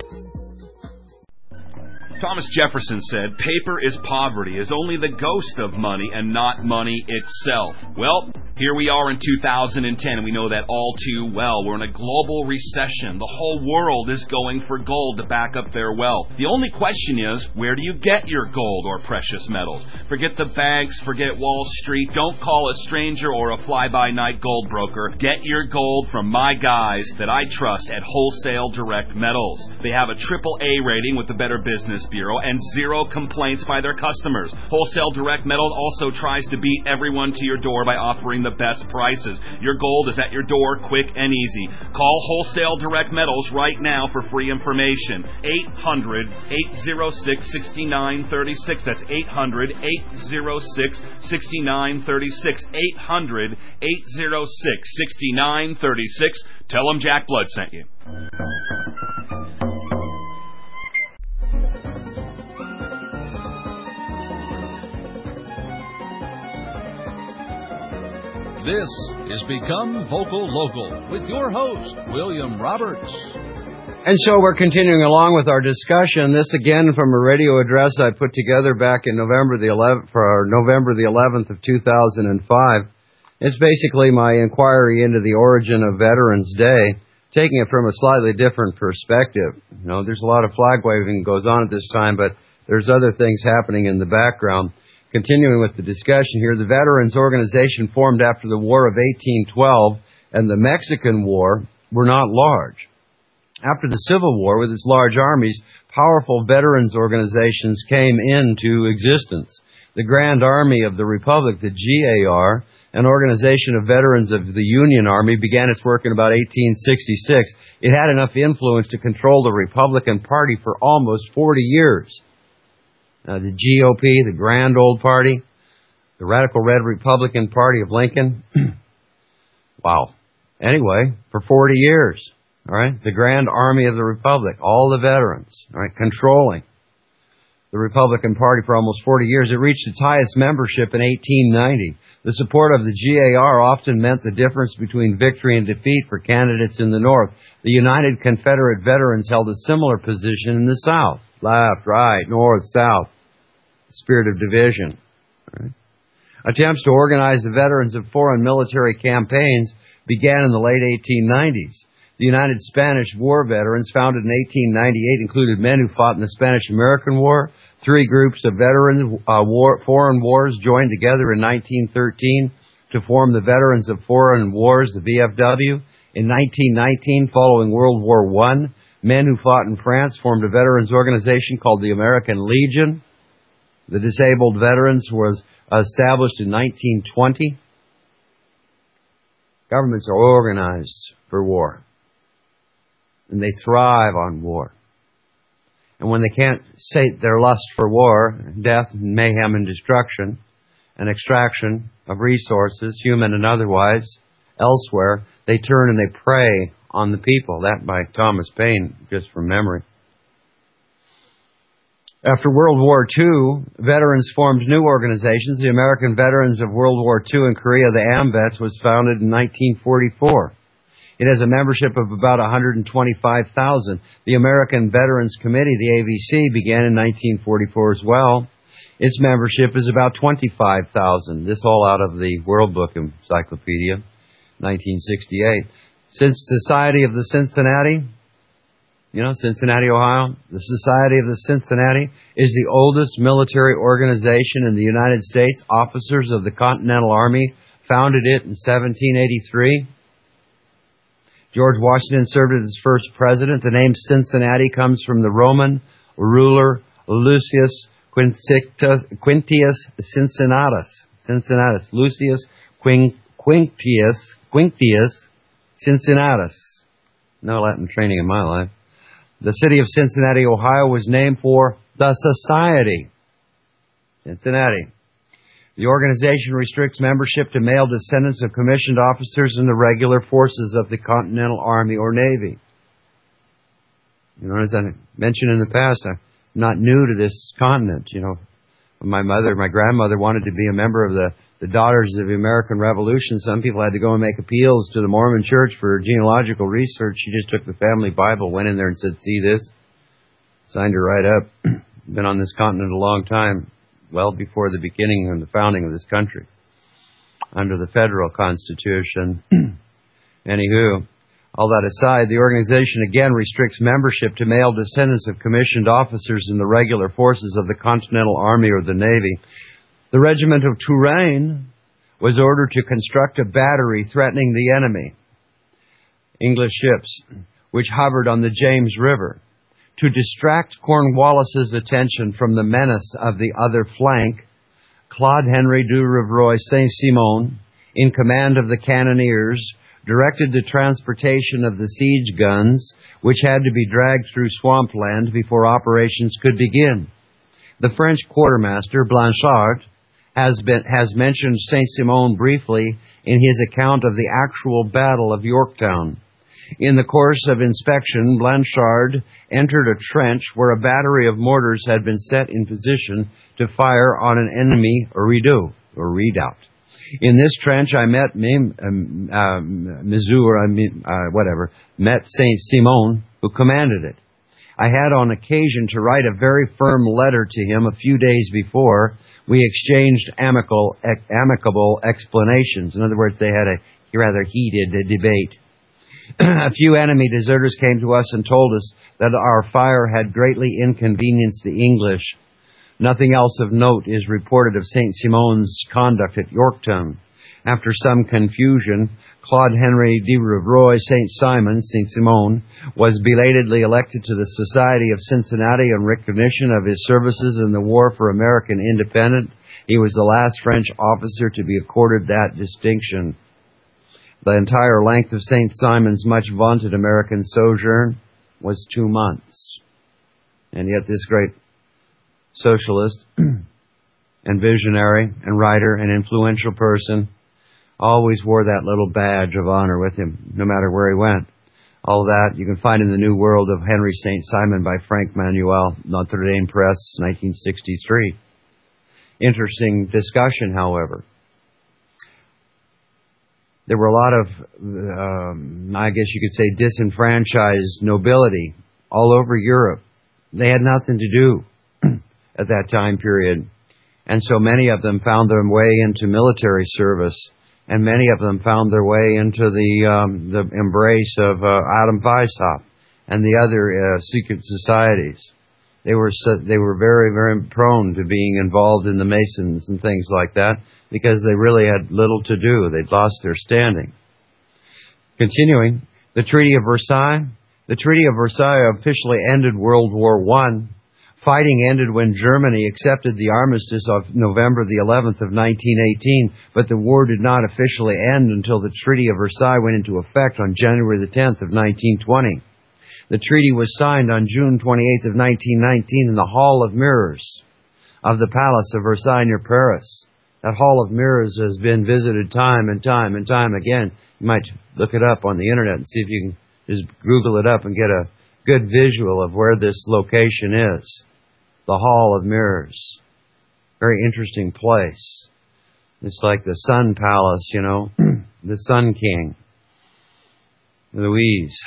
Thomas Jefferson said, paper is poverty, is only the ghost of money and not money itself. Well, here we are in two thousand ten, and we know that all too well. We're in a global recession. The whole world is going for gold to back up their wealth. The only question is, where do you get your gold or precious metals? Forget the banks, forget Wall Street. Don't call a stranger or a fly-by-night gold broker. Get your gold from my guys that I trust at Wholesale Direct Metals. They have a triple A rating with the Better Business Bureau and zero complaints by their customers. Wholesale Direct Metals also tries to beat everyone to your door by offering the best prices. Your gold is at your door, quick and easy. Call Wholesale Direct Metals right now for free information. eight hundred, eight oh six, six nine three six. That's eight hundred, eight oh six, six nine three six. eight hundred, eight oh six, six nine three six. Tell them Jack Blood sent you. This is Become Vocal Local with your host, William Roberts. And so we're continuing along with our discussion. This again from a radio address I put together back in November the eleventh, for November the eleventh of two thousand five. It's basically my inquiry into the origin of Veterans Day, taking it from a slightly different perspective. You know, there's a lot of flag waving goes on at this time, but there's other things happening in the background. Continuing with the discussion here, the Veterans Organization formed after the War of eighteen twelve and the Mexican War were not large. After the Civil War, with its large armies, powerful veterans organizations came into existence. The Grand Army of the Republic, the G A R, an organization of veterans of the Union Army, began its work in about eighteen sixty-six. It had enough influence to control the Republican Party for almost forty years. Uh, the G O P, the Grand Old Party, the Radical Red Republican Party of Lincoln. Wow. Anyway, for forty years, all right, the Grand Army of the Republic, all the veterans, all right, controlling the Republican Party for almost forty years. It reached its highest membership in eighteen ninety. The support of the G A R often meant the difference between victory and defeat for candidates in the North. The United Confederate Veterans held a similar position in the South. Left, right, North, South. Spirit of division. Right. Attempts to organize the veterans of foreign military campaigns began in the late eighteen nineties. The United Spanish War Veterans, founded in eighteen ninety-eight, included men who fought in the Spanish-American War. Three groups of veterans uh, war, foreign wars joined together in nineteen thirteen to form the Veterans of Foreign Wars, the V F W. In nineteen nineteen, following World War One, men who fought in France formed a veterans organization called the American Legion. The Disabled Veterans was established in nineteen twenty. Governments are organized for war, and they thrive on war. And when they can't sate their lust for war, death, and mayhem and destruction, and extraction of resources, human and otherwise, elsewhere, they turn and they prey on the people. That by Thomas Paine, just from memory. After World War Two, veterans formed new organizations. The American Veterans of World War Two in Korea, the AMVETS, was founded in nineteen forty-four. It has a membership of about one hundred twenty-five thousand. The American Veterans Committee, the A V C, began in nineteen forty-four as well. Its membership is about twenty-five thousand. This all out of the World Book Encyclopedia, nineteen sixty-eight. Since Society of the Cincinnati, you know, Cincinnati, Ohio, the Society of the Cincinnati is the oldest military organization in the United States. Officers of the Continental Army founded it in seventeen eighty-three. George Washington served as its first president. The name Cincinnati comes from the Roman ruler Lucius Quintius Cincinnatus. Cincinnatus. Lucius Quintius Quintius Cincinnatus. No Latin training in my life. The city of Cincinnati, Ohio, was named for the Society. Cincinnati. The organization restricts membership to male descendants of commissioned officers in the regular forces of the Continental Army or Navy. You know, as I mentioned in the past, I'm not new to this continent. You know, my mother, my grandmother wanted to be a member of the, the Daughters of the American Revolution. Some people had to go and make appeals to the Mormon Church for genealogical research. She just took the family Bible, went in there and said, see this? Signed her right up. Been on this continent a long time. Well before the beginning and the founding of this country, under the federal constitution. Anywho, all that aside, the organization again restricts membership to male descendants of commissioned officers in the regular forces of the Continental Army or the Navy. The regiment of Touraine was ordered to construct a battery threatening the enemy, English ships, which hovered on the James River. To distract Cornwallis's attention from the menace of the other flank, Claude Henry du Rouvroy Saint-Simon, in command of the cannoneers, directed the transportation of the siege guns, which had to be dragged through swampland before operations could begin. The French quartermaster, Blanchard, has been has mentioned Saint-Simon briefly in his account of the actual Battle of Yorktown. In the course of inspection, Blanchard entered a trench where a battery of mortars had been set in position to fire on an enemy redoubt. Or redoubt. In this trench, I met um, uh, Missouri, I mean, uh, whatever, met Saint-Simon, who commanded it. I had on occasion to write a very firm letter to him a few days before. We exchanged amicable, amicable explanations. In other words, they had a rather heated debate. A few enemy deserters came to us and told us that our fire had greatly inconvenienced the English. Nothing else of note is reported of Saint-Simon's conduct at Yorktown. After some confusion, Claude Henry de Rouvroy Saint-Simon, Saint-Simon, was belatedly elected to the Society of Cincinnati in recognition of his services in the War for American Independence. He was the last French officer to be accorded that distinction. The entire length of Saint Simon's much vaunted American sojourn was two months. And yet this great socialist and visionary and writer and influential person always wore that little badge of honor with him, no matter where he went. All that you can find in The New World of Henry Saint Simon by Frank Manuel, Notre Dame Press, nineteen sixty-three. Interesting discussion, however. There were a lot of, um, I guess you could say, disenfranchised nobility all over Europe. They had nothing to do at that time period. And so many of them found their way into military service, and many of them found their way into the um, the embrace of uh, Adam Weishaupt and the other uh, secret societies. They were so, they were very, very prone to being involved in the Masons and things like that, because they really had little to do. They'd lost their standing. Continuing, the Treaty of Versailles The Treaty of Versailles officially ended World War One. Fighting ended when Germany accepted the armistice of November the eleventh of nineteen eighteen, but the war did not officially end until the Treaty of Versailles went into effect on January the tenth of nineteen twenty. The treaty was signed on June twenty-eighth of nineteen nineteen in the Hall of Mirrors of the Palace of Versailles near Paris. That Hall of Mirrors has been visited time and time and time again. You might look it up on the internet and see if you can just Google it up and get a good visual of where this location is. The Hall of Mirrors. Very interesting place. It's like the Sun Palace, you know, the Sun King. Louise.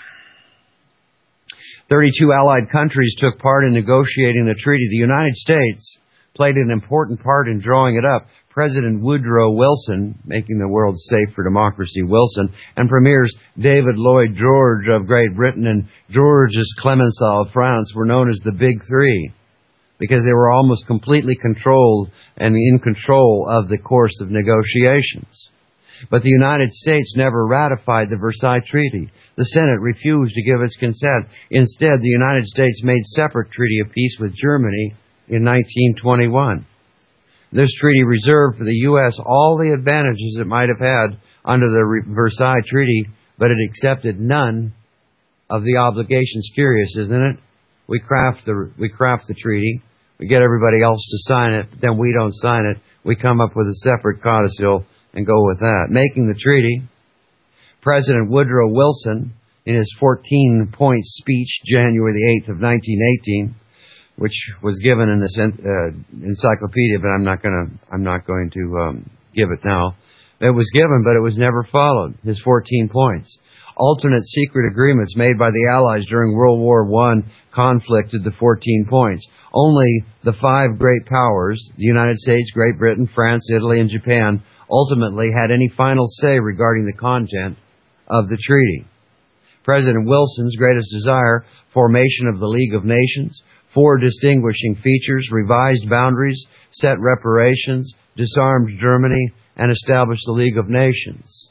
thirty-two Allied countries took part in negotiating the treaty. The United States played an important part in drawing it up. President Woodrow Wilson, making the world safe for democracy, Wilson, and Premiers David Lloyd George of Great Britain and Georges Clemenceau of France were known as the Big Three, because they were almost completely controlled and in control of the course of negotiations. But the United States never ratified the Versailles Treaty. The Senate refused to give its consent. Instead, the United States made separate treaty of peace with Germany in nineteen twenty-one. This treaty reserved for the U S all the advantages it might have had under the Versailles Treaty, but it accepted none of the obligations. Curious, isn't it? We craft the we craft the treaty, we get everybody else to sign it, but then we don't sign it. We come up with a separate codicil and go with that. Making the treaty, President Woodrow Wilson, in his fourteen-point speech, January the eighth of nineteen eighteen, which was given in this uh, encyclopedia, but I'm not going to I'm not going to um, give it now. It was given, but it was never followed. His fourteen points. Alternate secret agreements made by the Allies during World War One conflicted the fourteen points. Only the five great powers, the United States, Great Britain, France, Italy, and Japan, ultimately had any final say regarding the content of the treaty. President Wilson's greatest desire, formation of the League of Nations, four distinguishing features: revised boundaries, set reparations, disarmed Germany, and established the League of Nations.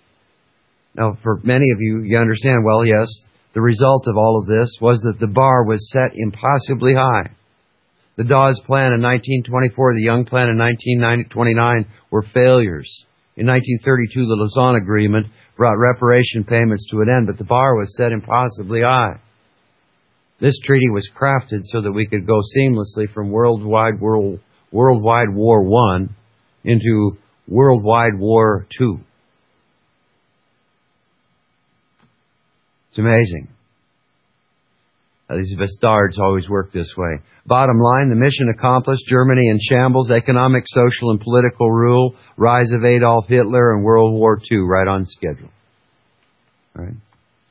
Now, for many of you, you understand, well, yes, the result of all of this was that the bar was set impossibly high. The Dawes Plan in nineteen twenty-four, the Young Plan in nineteen twenty-nine were failures. In nineteen thirty-two, the Lausanne Agreement brought reparation payments to an end, but the bar was set impossibly high. This treaty was crafted so that we could go seamlessly from Worldwide World, Worldwide War One into Worldwide War Two. It's amazing. Uh, these bastards always work this way. Bottom line, the mission accomplished. Germany in shambles, economic, social, and political rule, rise of Adolf Hitler, and World War Two right on schedule. All right.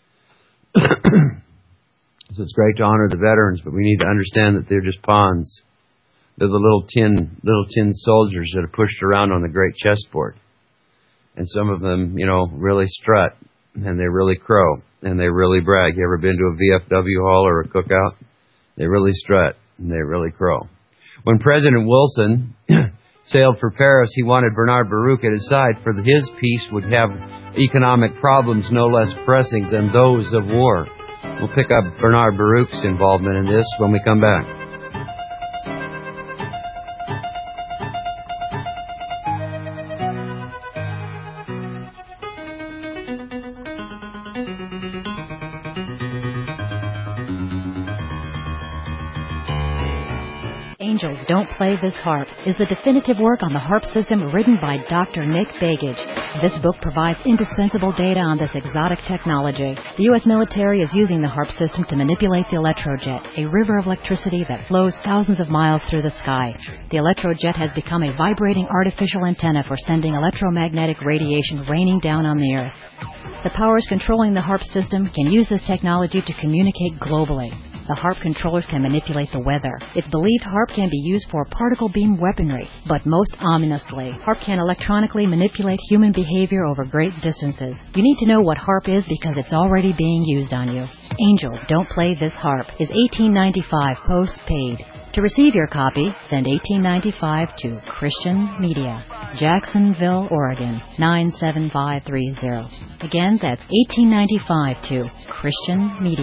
So it's great to honor the veterans, but we need to understand that they're just pawns. They're the little tin, little tin soldiers that are pushed around on the great chessboard. And some of them, you know, really strut, and they really crow, and they really brag. You ever been to a V F W hall or a cookout? They really strut, and they really crow. When President Wilson sailed for Paris, he wanted Bernard Baruch at his side, for his peace would have economic problems no less pressing than those of war. We'll pick up Bernard Baruch's involvement in this when we come back. Angels Don't Play This Harp is the definitive work on the harp system written by Doctor Nick Begich. This book provides indispensable data on this exotic technology. The U S military is using the harp system to manipulate the electrojet, a river of electricity that flows thousands of miles through the sky. The electrojet has become a vibrating artificial antenna for sending electromagnetic radiation raining down on the Earth. The powers controlling the harp system can use this technology to communicate globally. The harp controllers can manipulate the weather. It's believed harp can be used for particle beam weaponry, but most ominously, harp can electronically manipulate human behavior over great distances. You need to know what harp is because it's already being used on you. Angel Don't Play This Harp is eighteen ninety-five postpaid. To receive your copy, send eighteen ninety-five to Christian Media, Jacksonville, Oregon nine seven five three zero. Again, that's eighteen ninety-five to Christian Media,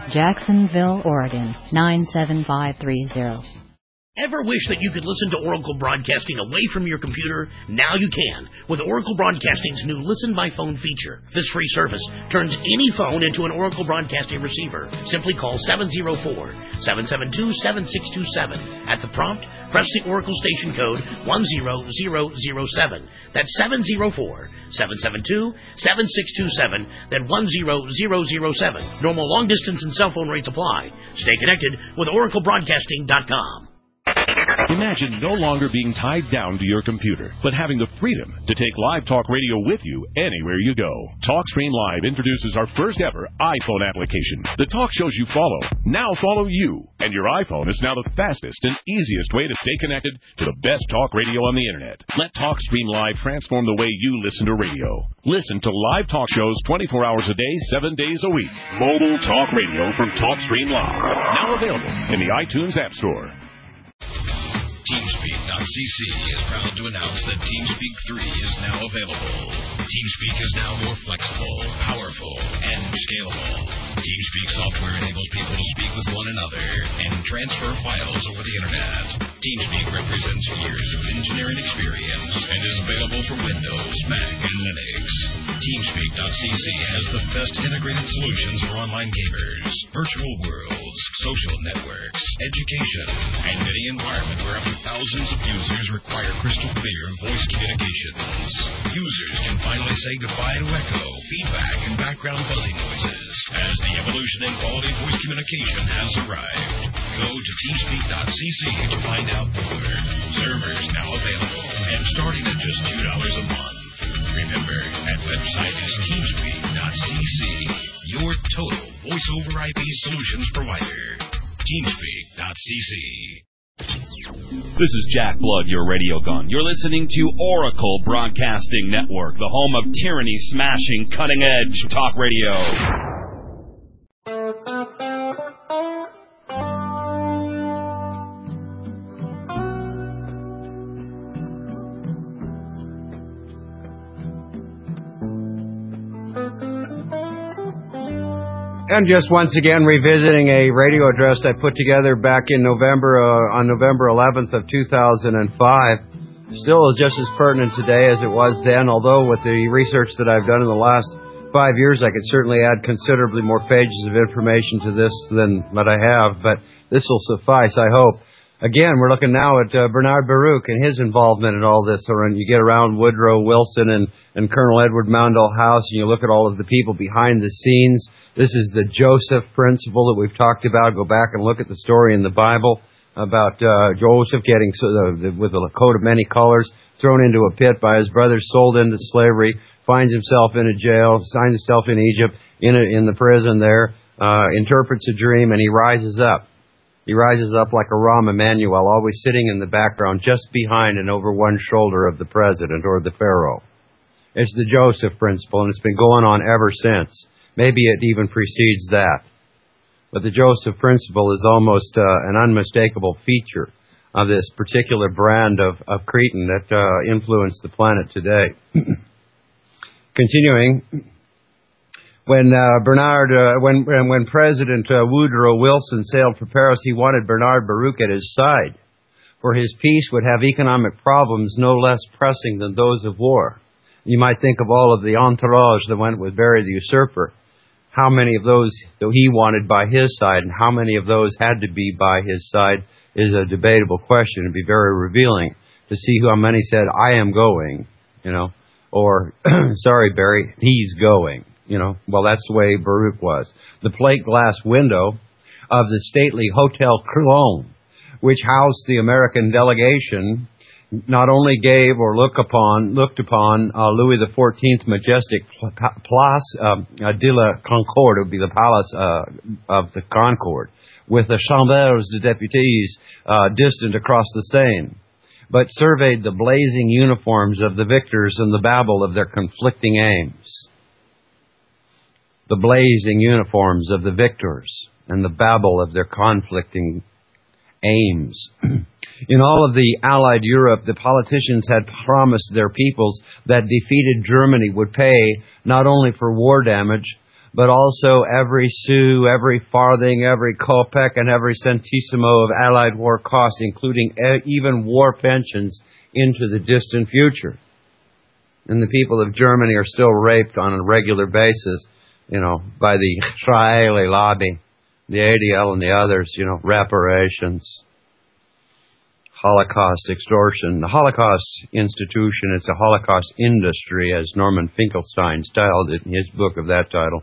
Jacksonville, Oregon, nine seven five three zero. Ever wish that you could listen to Oracle Broadcasting away from your computer? Now you can with Oracle Broadcasting's new Listen by Phone feature. This free service turns any phone into an Oracle Broadcasting receiver. Simply call seven zero four, seven seven two, seven six two seven. At the prompt, press the Oracle station code one zero zero zero seven. That's seven zero four, seven seven two, seven six two seven, then one zero zero zero seven. Normal long distance and cell phone rates apply. Stay connected with Oracle Broadcasting dot com. Imagine no longer being tied down to your computer, but having the freedom to take Live Talk Radio with you anywhere you go. TalkStream Live introduces our first ever iPhone application. The talk shows you follow now follow you, and your iPhone is now the fastest and easiest way to stay connected to the best talk radio on the internet. Let TalkStream Live transform the way you listen to radio. Listen to live talk shows twenty-four hours a day, seven days a week. Mobile talk radio from TalkStream Live. Now available in the iTunes App Store. TeamSpeak dot c c is proud to announce that TeamSpeak three is now available. TeamSpeak is now more flexible, powerful, and scalable. TeamSpeak software enables people to speak with one another and transfer files over the internet. TeamSpeak represents years of engineering experience and is available for Windows, Mac, and Linux. TeamSpeak dot c c has the best integrated solutions for online gamers, virtual worlds, social networks, education, and any environment where up to thousands of users require crystal clear voice communications. Users can finally say goodbye to echo, feedback, and background buzzing noises as the evolution in quality voice communication has arrived. Go to TeamSpeak dot c c to find out more. Servers now available and starting at just two dollars a month. Remember, that website is TeamSpeak dot c c, your total voice over I P solutions provider. TeamSpeak dot c c. This is Jack Blood, your radio gun. You're listening to Oracle Broadcasting Network, the home of tyranny-smashing, cutting-edge talk radio. And just once again revisiting a radio address I put together back in November, uh, on November eleventh of two thousand five. Still just as pertinent today as it was then, although with the research that I've done in the last five years, I could certainly add considerably more pages of information to this than what I have, but this will suffice, I hope. Again, we're looking now at uh, Bernard Baruch and his involvement in all this. So when you get around Woodrow Wilson and, and Colonel Edward Mandell House, and you look at all of the people behind the scenes, this is the Joseph principle that we've talked about. Go back and look at the story in the Bible about uh, Joseph getting, uh, with a coat of many colors, thrown into a pit by his brothers, sold into slavery, finds himself in a jail, finds himself in Egypt, in, a, in the prison there, uh, interprets a dream, and he rises up. He rises up like a Rahm Emanuel, always sitting in the background, just behind and over one shoulder of the president or the pharaoh. It's the Joseph principle, and it's been going on ever since. Maybe it even precedes that. But the Joseph principle is almost uh, an unmistakable feature of this particular brand of, of Cretan that uh, influenced the planet today. Continuing, when uh, Bernard, uh, when when President uh, Woodrow Wilson sailed for Paris, he wanted Bernard Baruch at his side, for his peace would have economic problems no less pressing than those of war. You might think of all of the entourage that went with Barry the Usurper. How many of those he wanted by his side, and how many of those had to be by his side, is a debatable question. It'd be very revealing to see how many said, "I am going," you know, or "Sorry, Barry, he's going." You know, well, that's the way Baruch was. The plate glass window of the stately Hotel Crillon, which housed the American delegation, not only gave or look upon, looked upon uh, Louis the Fourteenth's majestic Place uh, de la Concorde, it would be the Palace uh, of the Concorde, with the Chambers de Députés uh, distant across the Seine, but surveyed the blazing uniforms of the victors and the babble of their conflicting aims. The blazing uniforms of the victors and the babble of their conflicting aims. In all of the Allied Europe, the politicians had promised their peoples that defeated Germany would pay not only for war damage, but also every sou, every farthing, every kopeck, and every centissimo of Allied war costs, including even war pensions, into the distant future. And the people of Germany are still raped on a regular basis, you know, by the Israeli lobby, the A D L and the others, you know, reparations, Holocaust extortion. The Holocaust institution is a Holocaust industry, as Norman Finkelstein styled it in his book of that title.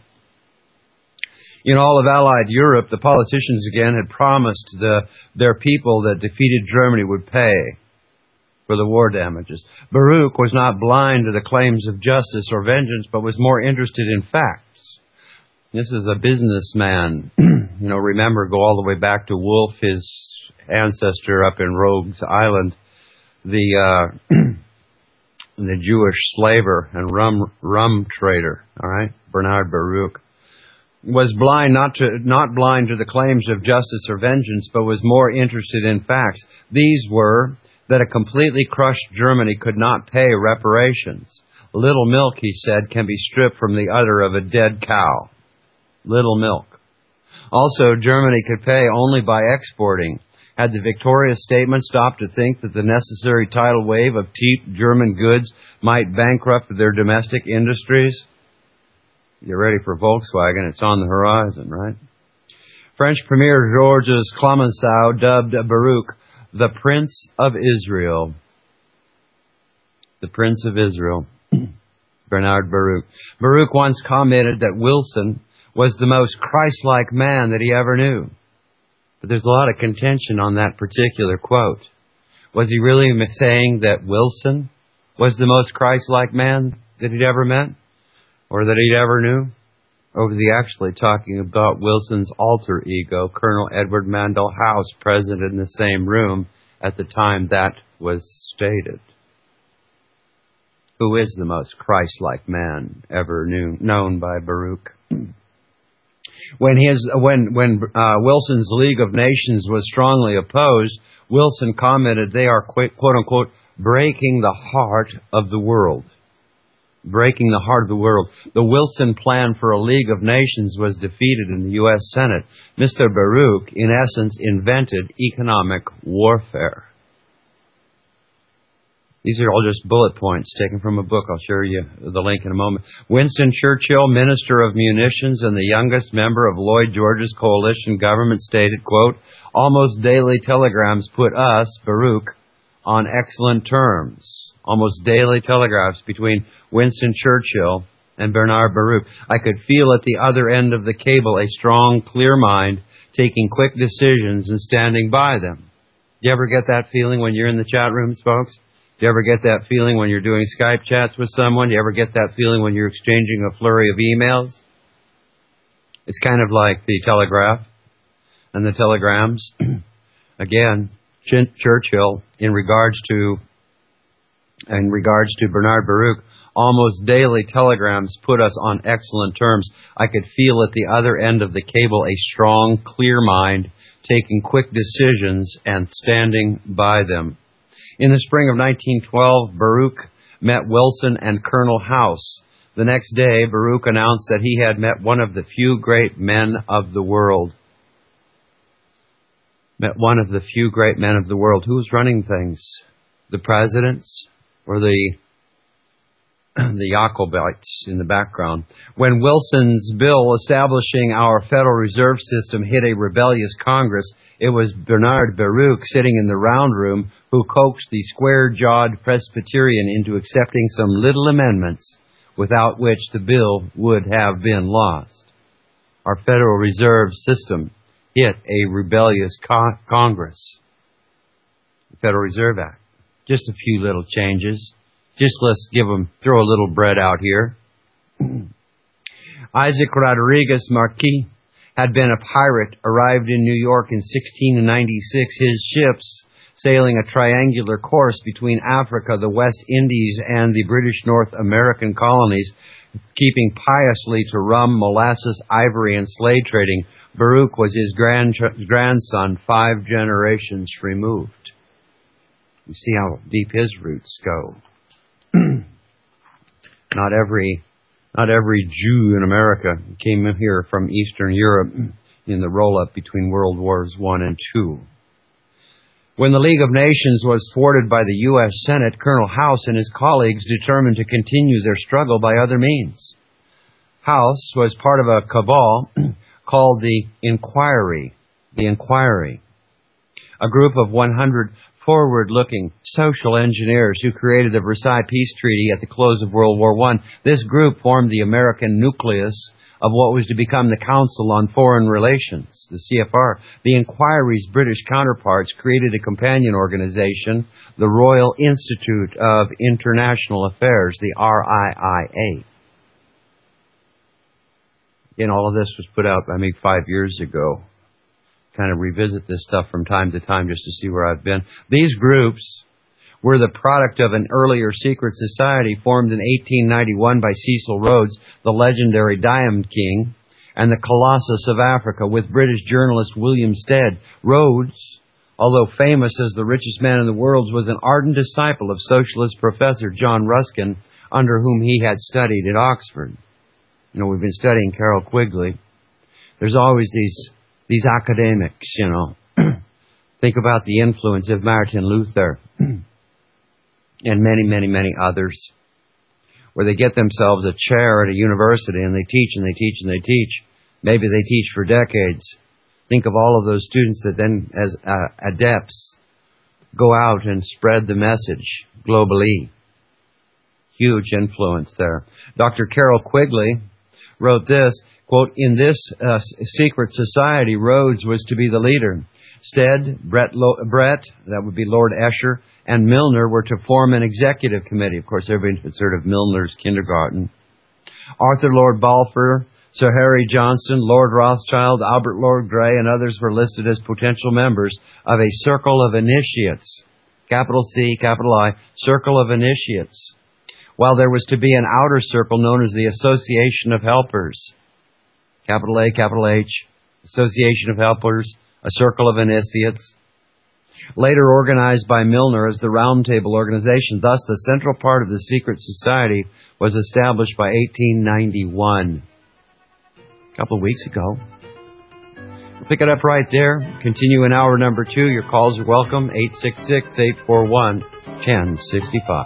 In all of Allied Europe, the politicians again had promised the, their people that defeated Germany would pay for the war damages. Baruch was not blind to the claims of justice or vengeance, but was more interested in facts. This is a businessman. You know, remember, go all the way back to Wolfe, his ancestor up in Rogues Island, the uh, the Jewish slaver and rum rum trader. All right, Bernard Baruch was blind not to not blind to the claims of justice or vengeance, but was more interested in facts. These were that a completely crushed Germany could not pay reparations. Little milk, he said, can be stripped from the udder of a dead cow. Little milk. Also, Germany could pay only by exporting. Had the victorious statement stopped to think that the necessary tidal wave of cheap German goods might bankrupt their domestic industries? Get ready for Volkswagen. It's on the horizon, right? French Premier Georges Clemenceau dubbed Baruch the Prince of Israel. The Prince of Israel. Bernard Baruch. Baruch once commented that Wilson was the most Christ-like man that he ever knew. But there's a lot of contention on that particular quote. Was he really saying that Wilson was the most Christ-like man that he'd ever met? Or that he'd ever knew? Or was he actually talking about Wilson's alter ego, Colonel Edward Mandell House, present in the same room at the time that was stated? Who is the most Christ-like man ever knew, known by Baruch? When his when when uh, Wilson's League of Nations was strongly opposed, Wilson commented, "They are quote unquote breaking the heart of the world." Breaking the heart of the world. The Wilson plan for a League of Nations was defeated in the U S Senate. Mister Baruch, in essence, invented economic warfare. These are all just bullet points taken from a book. I'll share you the link in a moment. Winston Churchill, Minister of Munitions and the youngest member of Lloyd George's coalition government, stated, quote, "Almost daily telegrams put us, Baruch, on excellent terms." Almost daily telegraphs between Winston Churchill and Bernard Baruch. I could feel at the other end of the cable a strong, clear mind taking quick decisions and standing by them. Do you ever get that feeling when you're in the chat rooms, folks? Do you ever get that feeling when you're doing Skype chats with someone? Do you ever get that feeling when you're exchanging a flurry of emails? It's kind of like the telegraph and the telegrams. Again, Churchill, in regards to in regards to Bernard Baruch, almost daily telegrams put us on excellent terms. I could feel at the other end of the cable a strong, clear mind taking quick decisions and standing by them. In the spring of nineteen twelve, Baruch met Wilson and Colonel House. The next day, Baruch announced that he had met one of the few great men of the world. Met one of the few great men of the world. Who was running things? The presidents? Or the the Jacobites in the background. When Wilson's bill establishing our Federal Reserve System hit a rebellious Congress, it was Bernard Baruch sitting in the round room who coaxed the square-jawed Presbyterian into accepting some little amendments without which the bill would have been lost. Our Federal Reserve System hit a rebellious co- Congress. The Federal Reserve Act. Just a few little changes. Just let's give them, throw a little bread out here. Isaac Rodriguez Marquis had been a pirate, arrived in New York in sixteen ninety-six. His ships, sailing a triangular course between Africa, the West Indies, and the British North American colonies, keeping piously to rum, molasses, ivory, and slave trading. Baruch was his grand, grandson, five generations removed. You see how deep his roots go. Not every Not every Jew in America came here from Eastern Europe in the roll-up between World Wars One and Two. When the League of Nations was thwarted by the U S Senate, Colonel House and his colleagues determined to continue their struggle by other means. House was part of a cabal called the Inquiry, the Inquiry, a group of one hundred forward-looking social engineers who created the Versailles Peace Treaty at the close of World War One. This group formed the American nucleus of what was to become the Council on Foreign Relations, the C F R. The Inquiry's British counterparts created a companion organization, the Royal Institute of International Affairs, the R I I A. And all of this was put out by me five years ago. Kind of revisit this stuff from time to time just to see where I've been. These groups were the product of an earlier secret society formed in eighteen ninety-one by Cecil Rhodes, the legendary Diamond King, and the Colossus of Africa with British journalist William Stead. Rhodes, although famous as the richest man in the world, was an ardent disciple of socialist professor John Ruskin, under whom he had studied at Oxford. You know, we've been studying Carroll Quigley. There's always these these academics, you know. Think about the influence of Martin Luther and many, many, many others, where they get themselves a chair at a university and they teach and they teach and they teach. Maybe they teach for decades. Think of all of those students that then, as uh, adepts, go out and spread the message globally. Huge influence there. Doctor Carroll Quigley wrote this, quote, in this uh, secret society, Rhodes was to be the leader. Stead, Brett, Lo- Brett, that would be Lord Esher, and Milner were to form an executive committee. Of course, everybody has heard of Milner's kindergarten. Arthur Lord Balfour, Sir Harry Johnston, Lord Rothschild, Albert Lord Grey, and others were listed as potential members of a circle of initiates. Capital C, capital I, circle of initiates. While there was to be an outer circle known as the Association of Helpers. Capital A, capital H, Association of Helpers, a circle of initiates. Later organized by Milner as the Round Table Organization. Thus, the central part of the secret society was established by eighteen ninety-one. A couple of weeks ago. We'll pick it up right there. Continue in hour number two. Your calls are welcome. eight six six, eight four one, one zero six five.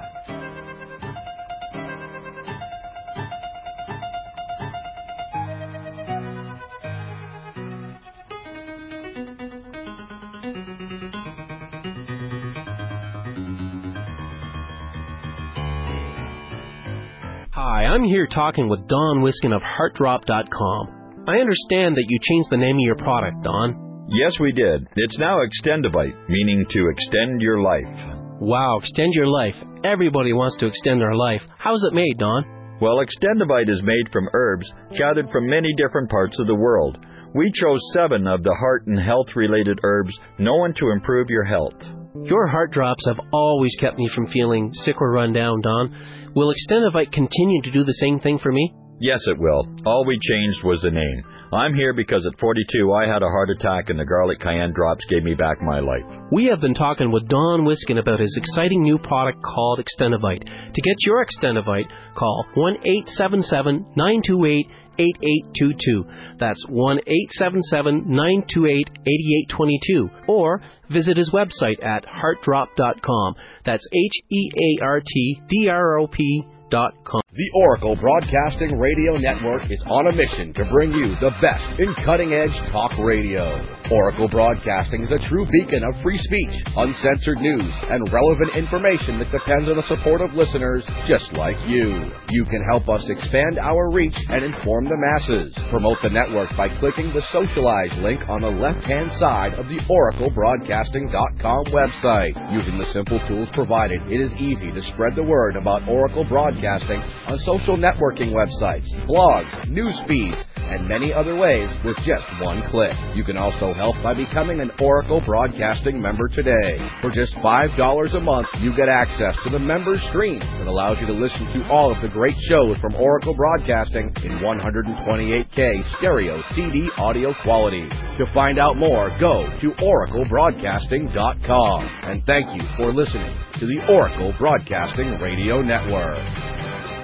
I'm here talking with Don Wiskin of heart drop dot com. I understand that you changed the name of your product, Don. Yes, we did. It's now Extendivite, meaning to extend your life. Wow, extend your life. Everybody wants to extend their life. How is it made, Don? Well, Extendivite is made from herbs gathered from many different parts of the world. We chose seven of the heart and health-related herbs known to improve your health. Your heart drops have always kept me from feeling sick or run down, Don. Will Extendivite continue to do the same thing for me? Yes, it will. All we changed was the name. I'm here because at forty-two I had a heart attack and the garlic cayenne drops gave me back my life. We have been talking with Don Wiskin about his exciting new product called Extendivite. To get your Extendivite, call one eight seven seven, nine two eight, eight eight two two. That's one eight seven seven, nine two eight, eight eight two two. Or visit his website at heart drop dot com. That's H E A R T D R O P dot com. The Oracle Broadcasting Radio Network is on a mission to bring you the best in cutting-edge talk radio. Oracle Broadcasting is a true beacon of free speech, uncensored news, and relevant information that depends on the support of listeners just like you. You can help us expand our reach and inform the masses. Promote the network by clicking the Socialize link on the left-hand side of the oracle broadcasting dot com website. Using the simple tools provided, it is easy to spread the word about Oracle Broadcasting on social networking websites, blogs, news feeds, and many other ways with just one click. You can also help by becoming an Oracle Broadcasting member today. For just five dollars a month, you get access to the member stream that allows you to listen to all of the great shows from Oracle Broadcasting in one twenty-eight K stereo C D audio quality. To find out more, go to oracle broadcasting dot com. And thank you for listening to the Oracle Broadcasting Radio Network.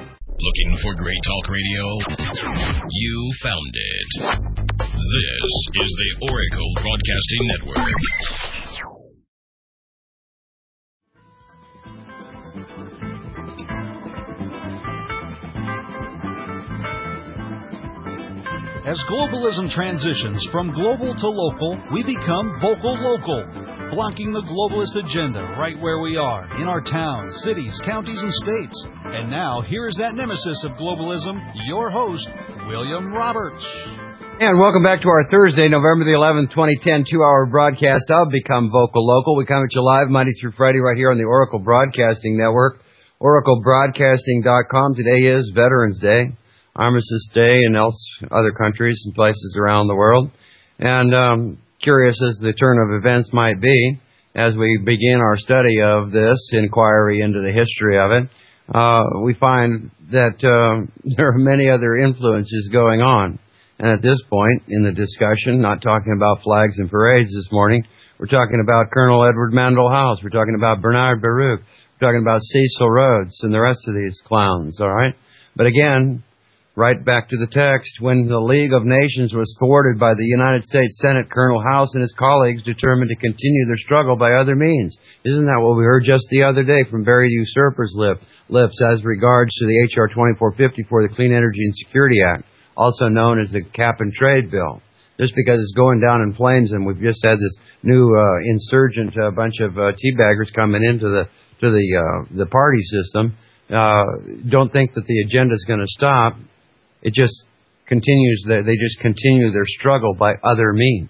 Looking for great talk radio? You found it. This is the Oracle Broadcasting Network. As globalism transitions from global to local, we become vocal local, blocking the globalist agenda right where we are, in our towns, cities, counties, and states. And now, here is that nemesis of globalism, your host, William Roberts. And welcome back to our Thursday, November the eleventh, twenty ten, two-hour broadcast of Become Vocal Local. We come at you live Monday through Friday right here on the Oracle Broadcasting Network, oracle broadcasting dot com. Today is Veterans Day, Armistice Day, and else other countries and places around the world. And um, curious as the turn of events might be, as we begin our study of this inquiry into the history of it, uh, we find that uh, there are many other influences going on. And at this point in the discussion, not talking about flags and parades this morning, we're talking about Colonel Edward Mandell House, we're talking about Bernard Baruch, we're talking about Cecil Rhodes and the rest of these clowns, all right? But again, right back to the text, when the League of Nations was thwarted by the United States Senate, Colonel House and his colleagues determined to continue their struggle by other means. Isn't that what we heard just the other day from Barry Usurper's lip, lips as regards to the H R twenty-four fifty-four, the Clean Energy and Security Act, also known as the Cap and Trade Bill? Just because it's going down in flames and we've just had this new uh, insurgent uh, bunch of uh, teabaggers coming into the to the uh, the party system, uh, don't think that the agenda is going to stop. It just continues, they just continue their struggle by other means.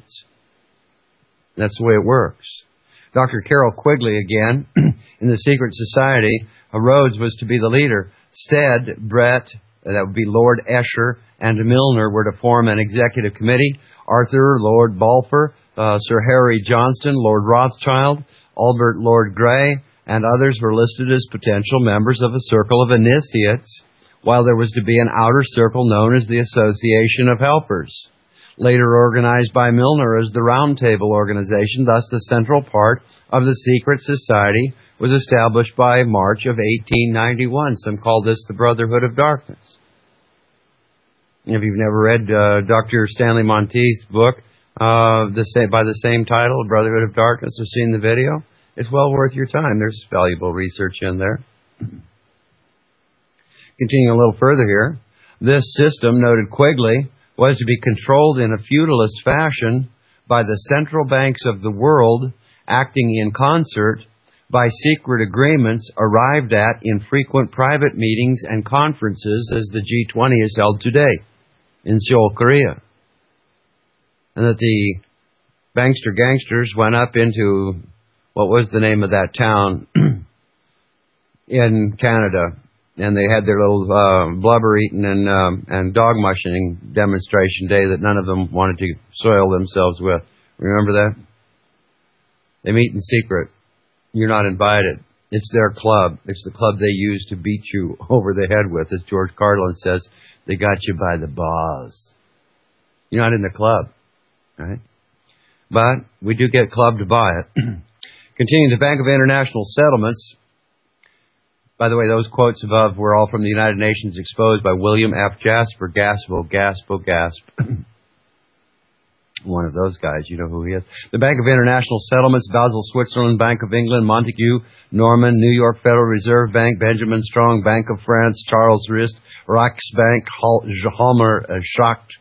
That's the way it works. Doctor Carroll Quigley again, in The Secret Society, Rhodes was to be the leader. Stead, Brett, that would be Lord Esher, and Milner were to form an executive committee. Arthur, Lord Balfour, uh, Sir Harry Johnston, Lord Rothschild, Albert Lord Grey, and others were listed as potential members of a circle of initiates, while there was to be an outer circle known as the Association of Helpers, later organized by Milner as the Round Table Organization. Thus, the central part of the secret society was established by March of eighteen ninety-one. Some call this the Brotherhood of Darkness. If you've never read uh, Doctor Stanley Monteith's book uh, the same, by the same title, Brotherhood of Darkness, or seen the video, it's well worth your time. There's valuable research in there. Continuing a little further here, this system, noted Quigley, was to be controlled in a feudalist fashion by the central banks of the world, acting in concert by secret agreements arrived at in frequent private meetings and conferences as the G twenty is held today in Seoul, Korea. And that the bankster gangsters went up into, what was the name of that town in Canada? And they had their little uh, blubber eating and um, and dog mushing demonstration day that none of them wanted to soil themselves with. Remember that? They meet in secret. You're not invited. It's their club. It's the club they use to beat you over the head with. As George Carlin says, they got you by the balls. You're not in the club, right? But we do get clubbed by it. Continuing, the Bank of International Settlements. By the way, those quotes above were all from the United Nations exposed by William F. Jasper. Gaspo, Gaspo, Gasp. One of those guys, you know who he is. The Bank of International Settlements, Basel, Switzerland, Bank of England, Montague, Norman, New York Federal Reserve Bank, Benjamin Strong, Bank of France, Charles Rist, Reichsbank, Halmer, uh, Schacht.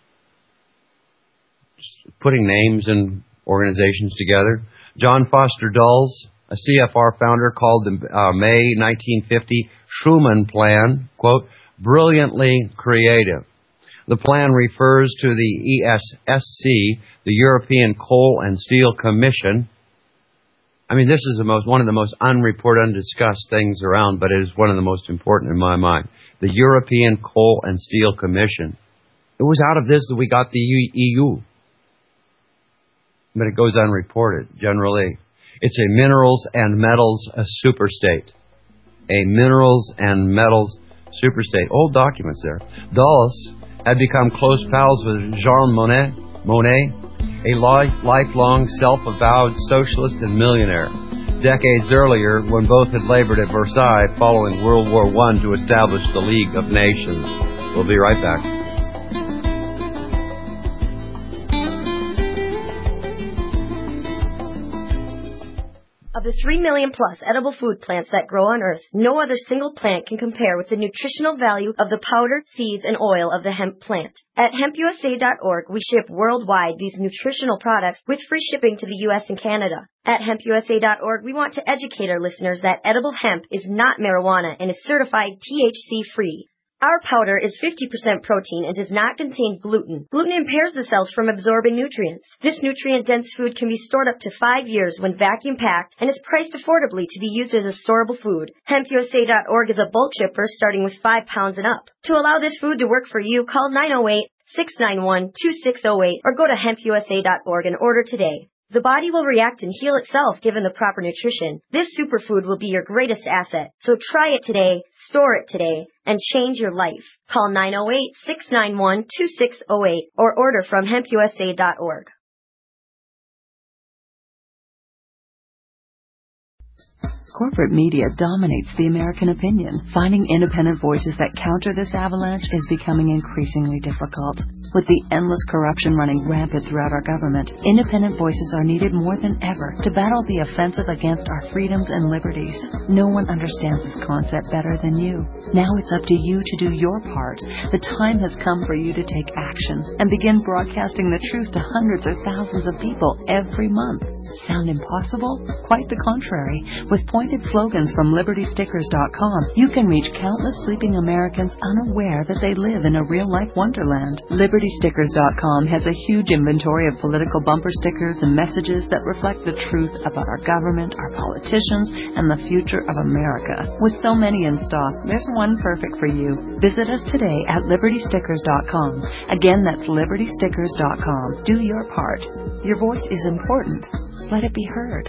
Putting names and organizations together. John Foster Dulles, a C F R founder, called the uh, May nineteen fifty Schuman Plan, quote, brilliantly creative. The plan refers to the E S S C, the European Coal and Steel Commission. I mean, this is the most, one of the most unreported, undiscussed things around, but it is one of the most important in my mind. The European Coal and Steel Commission. It was out of this that we got the E U. But it goes unreported, generally. It's a minerals and metals a superstate. A minerals and metals superstate. Old documents there. Dulles had become close pals with Jean Monnet, Monnet, a life, lifelong self-avowed socialist and millionaire. decades earlier when both had labored at Versailles following World War One to establish the League of Nations. We'll be right back. Of the three million plus edible food plants that grow on Earth, no other single plant can compare with the nutritional value of the powder, seeds, and oil of the hemp plant. At hemp U S A dot org, we ship worldwide these nutritional products with free shipping to the U S and Canada. At hemp U S A dot org, we want to educate our listeners that edible hemp is not marijuana and is certified T H C-free. Our powder is fifty percent protein and does not contain gluten. Gluten impairs the cells from absorbing nutrients. This nutrient-dense food can be stored up to five years when vacuum-packed and is priced affordably to be used as a storable food. hemp U S A dot org is a bulk shipper starting with five pounds and up. To allow this food to work for you, call nine oh eight, six nine one, two six oh eight or go to hemp U S A dot org and order today. The body will react and heal itself given the proper nutrition. This superfood will be your greatest asset. So try it today, store it today, and change your life. Call nine oh eight, six nine one, two six oh eight or order from hemp U S A dot org. Corporate media dominates the American opinion. Finding independent voices that counter this avalanche is becoming increasingly difficult. With the endless corruption running rampant throughout our government, independent voices are needed more than ever to battle the offensive against our freedoms and liberties. No one understands this concept better than you. Now it's up to you to do your part. The time has come for you to take action and begin broadcasting the truth to hundreds or thousands of people every month. Sound impossible? Quite the contrary. With pointed slogans from Liberty Stickers dot com, you can reach countless sleeping Americans unaware that they live in a real-life wonderland. Liberty Stickers dot com has a huge inventory of political bumper stickers and messages that reflect the truth about our government, our politicians, and the future of America. With so many in stock, there's one perfect for you. Visit us today at Liberty Stickers dot com. Again, that's Liberty Stickers dot com. Do your part. Your voice is important. Let it be heard.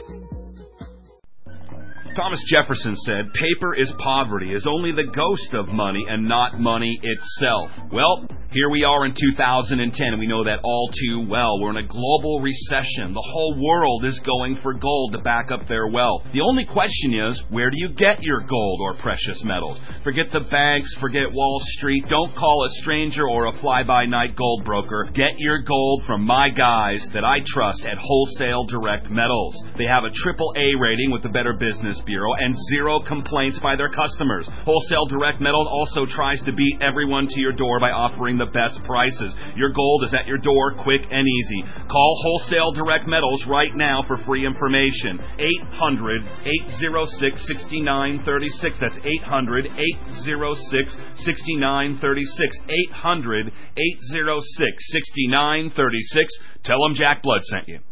Thomas Jefferson said, paper is poverty, is only the ghost of money and not money itself. Well, here we are in two thousand ten, and we know that all too well. We're in a global recession. The whole world is going for gold to back up their wealth. The only question is, where do you get your gold or precious metals? Forget the banks, forget Wall Street. Don't call a stranger or a fly-by-night gold broker. Get your gold from my guys that I trust at Wholesale Direct Metals. They have a triple A rating with the Better Business Bureau and zero complaints by their customers. Wholesale Direct Metals also tries to beat everyone to your door by offering the best prices. Your gold is at your door, quick and easy. Call Wholesale Direct Metals right now for free information. eight hundred, eight oh six, six nine three six. That's eight hundred, eight oh six, six nine three six. eight hundred, eight oh six, six nine three six. Tell them Jack Blood sent you.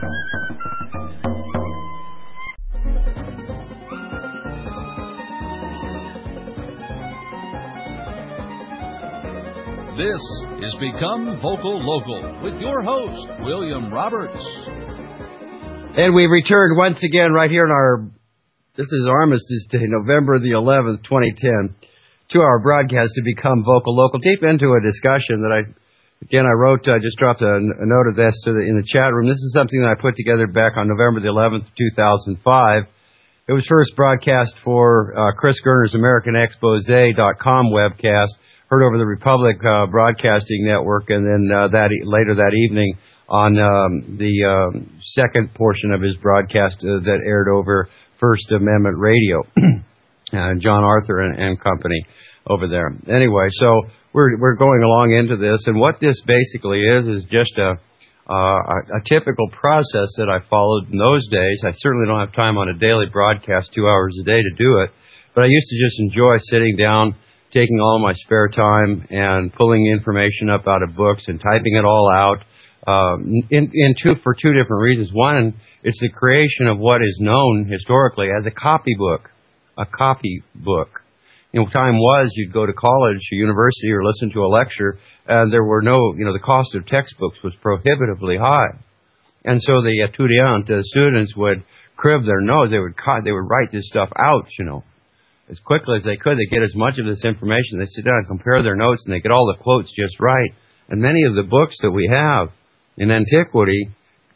This is Become Vocal Local with your host, William Roberts. And we returned once again right here in our, this is Armistice Day, November the eleventh, twenty ten, to our broadcast to Become Vocal Local, deep into a discussion that I, again, I wrote, I just dropped a, a note of this to the, in the chat room. This is something that I put together back on November the eleventh, two thousand five. It was first broadcast for uh, Chris Gerner's American Expose dot com webcast, heard over the Republic uh, Broadcasting Network, and then uh, that e- later that evening on um, the um, second portion of his broadcast uh, that aired over First Amendment Radio, uh, John Arthur and, and company over there. Anyway, so we're we're going along into this, and what this basically is is just a uh, a, a typical process that I followed in those days. I certainly don't have time on a daily broadcast, two hours a day, to do it, but I used to just enjoy sitting down, taking all my spare time and pulling information up out of books and typing it all out um, in, in two for two different reasons. One, it's the creation of what is known historically as a copybook, a copybook. You know, time was you'd go to college or university or listen to a lecture, and there were no, you know, the cost of textbooks was prohibitively high, and so the etudiant, the students, would crib their notes. They would they would write this stuff out, you know, as quickly as they could. They get as much of this information. They sit down and compare their notes, and they get all the quotes just right. And many of the books that we have in antiquity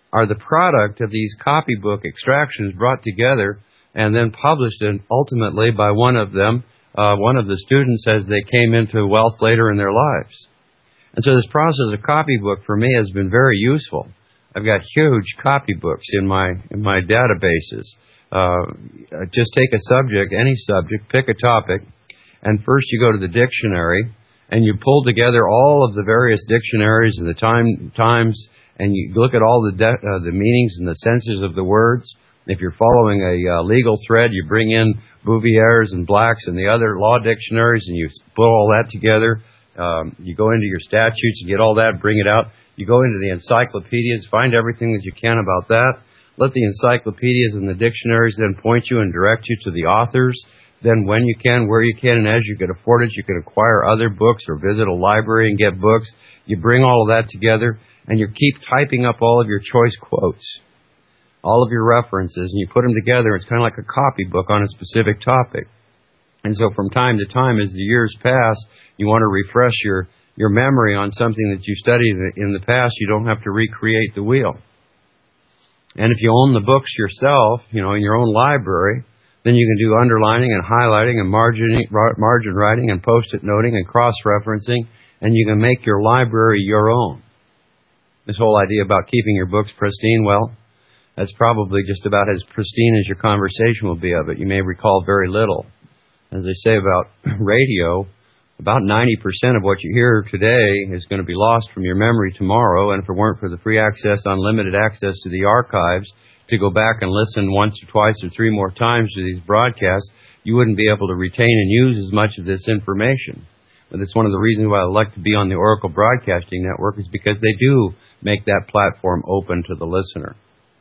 are the product of these copybook extractions brought together and then published and ultimately by one of them, uh, one of the students as they came into wealth later in their lives. And so this process of copybook for me has been very useful. I've got huge copybooks in my in my databases. Uh, just take a subject, any subject, pick a topic, and first you go to the dictionary and you pull together all of the various dictionaries and the time times, and you look at all the de- uh, the meanings and the senses of the words. If you're following a uh, legal thread, you bring in Bouvier's and Black's and the other law dictionaries, and you pull all that together. Um, you go into your statutes and get all that, bring it out. You go into the encyclopedias, find everything that you can about that. Let the encyclopedias and the dictionaries then point you and direct you to the authors. Then when you can, where you can, and as you can afford it, you can acquire other books or visit a library and get books. You bring all of that together, and you keep typing up all of your choice quotes, all of your references, and you put them together. It's kind of like a copybook on a specific topic. And so from time to time, as the years pass, you want to refresh your, your memory on something that you studied in the past. You don't have to recreate the wheel. And if you own the books yourself, you know, in your own library, then you can do underlining and highlighting and margin, margin writing and post-it noting and cross-referencing, and you can make your library your own. This whole idea about keeping your books pristine, well, that's probably just about as pristine as your conversation will be of it. You may recall very little. As they say about radio, about ninety percent of what you hear today is going to be lost from your memory tomorrow, and if it weren't for the free access, unlimited access to the archives, to go back and listen once or twice or three more times to these broadcasts, you wouldn't be able to retain and use as much of this information. But it's one of the reasons why I like to be on the Oracle Broadcasting Network, is because they do make that platform open to the listener.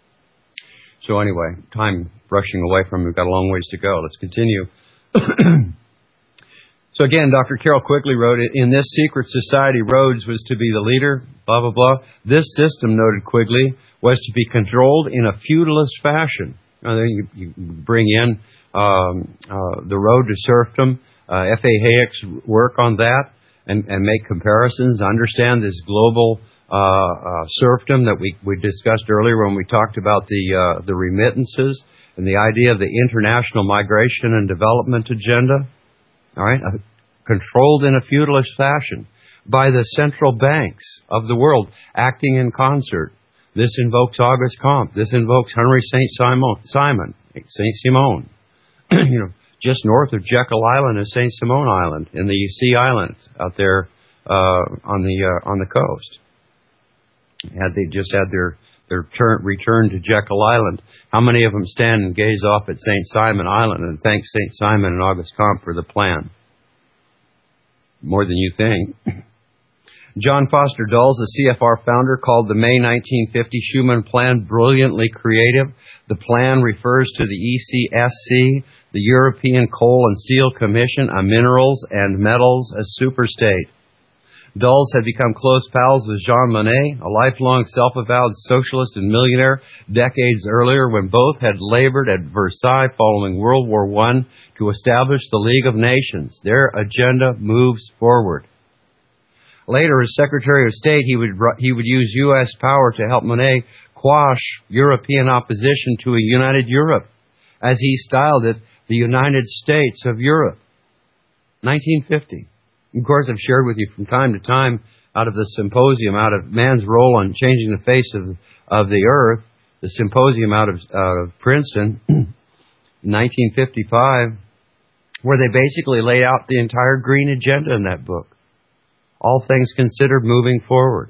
So anyway, time rushing away from me. We've got a long ways to go. Let's continue. So again, Doctor Carroll quickly wrote, in this secret society, Rhodes was to be the leader, blah, blah, blah. This system, noted Quigley, was to be controlled in a feudalist fashion. And then you, you bring in um, uh, The Road to Serfdom, uh, F A Hayek's work on that, and, and make comparisons, understand this global uh, uh, serfdom that we, we discussed earlier when we talked about the uh, the remittances and the idea of the international migration and development agenda. All right, uh, controlled in a feudalist fashion by the central banks of the world, acting in concert. This invokes Auguste Comte. This invokes Henry Saint Simon, Simon, Saint Simon. You know, just north of Jekyll Island is Saint Simon Island in the Sea Islands out there uh, on the uh, on the coast. Had they just had their their turn, return to Jekyll Island, how many of them stand and gaze off at Saint Simon Island and thank Saint Simon and Auguste Comte for the plan? More than you think. John Foster Dulles, the C F R founder, called the May nineteen fifty Schuman Plan brilliantly creative. The plan refers to the E C S C, the European Coal and Steel Commission, a minerals and metals as superstate. Dulles had become close pals with Jean Monnet, a lifelong self-avowed socialist and millionaire, decades earlier when both had labored at Versailles following World War One to establish the League of Nations. Their agenda moves forward. Later, as Secretary of State, he would he would use U S power to help Monnet quash European opposition to a united Europe, as he styled it, the United States of Europe. nineteen fifty. Of course, I've shared with you from time to time out of the symposium, out of man's role on changing the face of of the earth, the symposium out of, out of Princeton, nineteen fifty-five, where they basically laid out the entire green agenda in that book. All things considered, moving forward.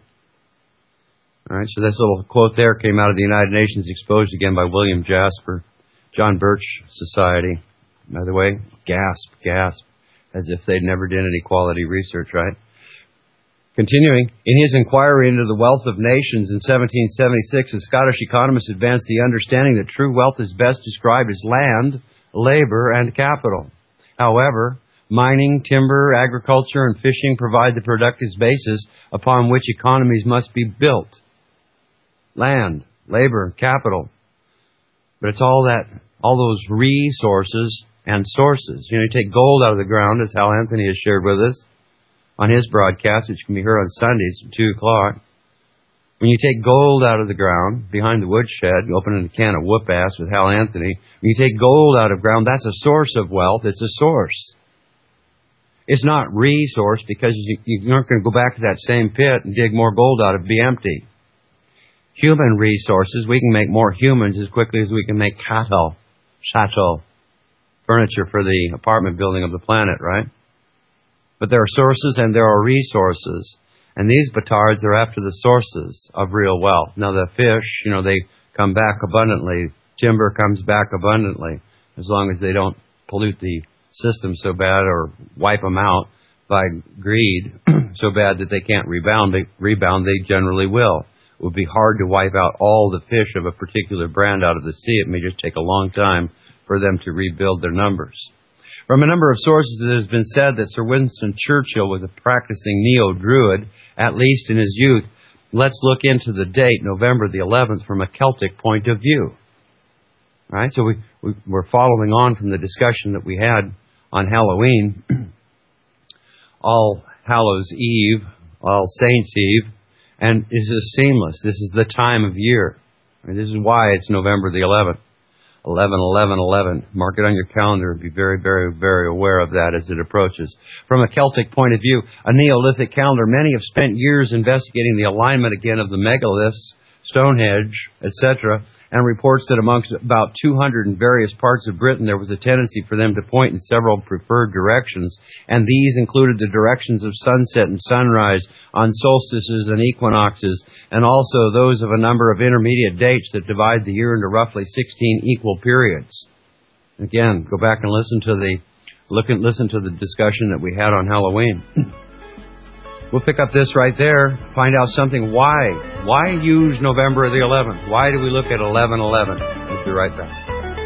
All right, so this little quote there came out of the United Nations, exposed again by William Jasper, John Birch Society. By the way, gasp, gasp, as if they'd never done any quality research, right? Continuing, in his inquiry into the wealth of nations in seventeen seventy-six, a Scottish economist advanced the understanding that true wealth is best described as land, labor, and capital. However, mining, timber, agriculture, and fishing provide the productive basis upon which economies must be built. Land, labor, capital. But it's all that, all those resources and sources. You know, you take gold out of the ground, as Hal Anthony has shared with us on his broadcast, which can be heard on Sundays at two o'clock. When you take gold out of the ground, behind the woodshed, you open a can of whoop-ass with Hal Anthony. When you take gold out of ground, that's a source of wealth. It's a source. It's not resource because you, you're not going to go back to that same pit and dig more gold out of it, be empty. Human resources, we can make more humans as quickly as we can make cattle, chateau, furniture for the apartment building of the planet, right? But there are sources and there are resources. And these batards are after the sources of real wealth. Now the fish, you know, they come back abundantly. Timber comes back abundantly as long as they don't pollute the system so bad or wipe them out by greed so bad that they can't rebound. They rebound, they generally will. It would be hard to wipe out all the fish of a particular brand out of the sea. It may just take a long time for them to rebuild their numbers. From a number of sources, it has been said that Sir Winston Churchill was a practicing neo-Druid, at least in his youth. Let's look into the date, November the eleventh, from a Celtic point of view. All right, so we, we, we're following on from the discussion that we had on Halloween, All Hallows Eve, All Saints Eve, and this is seamless. This is the time of year. I mean, this is why it's November the eleventh. eleven, eleven, eleven. Mark it on your calendar and be very, very, very aware of that as it approaches. From a Celtic point of view, a Neolithic calendar, many have spent years investigating the alignment again of the megaliths, Stonehenge, et cetera, and reports that amongst about two hundred in various parts of Britain, there was a tendency for them to point in several preferred directions, and these included the directions of sunset and sunrise on solstices and equinoxes, and also those of a number of intermediate dates that divide the year into roughly sixteen equal periods. Again, go back and listen to the look and listen to the discussion that we had on Halloween. We'll pick up this right there, find out something. Why? Why use November the eleventh? Why do we look at eleven eleven? We'll be right back.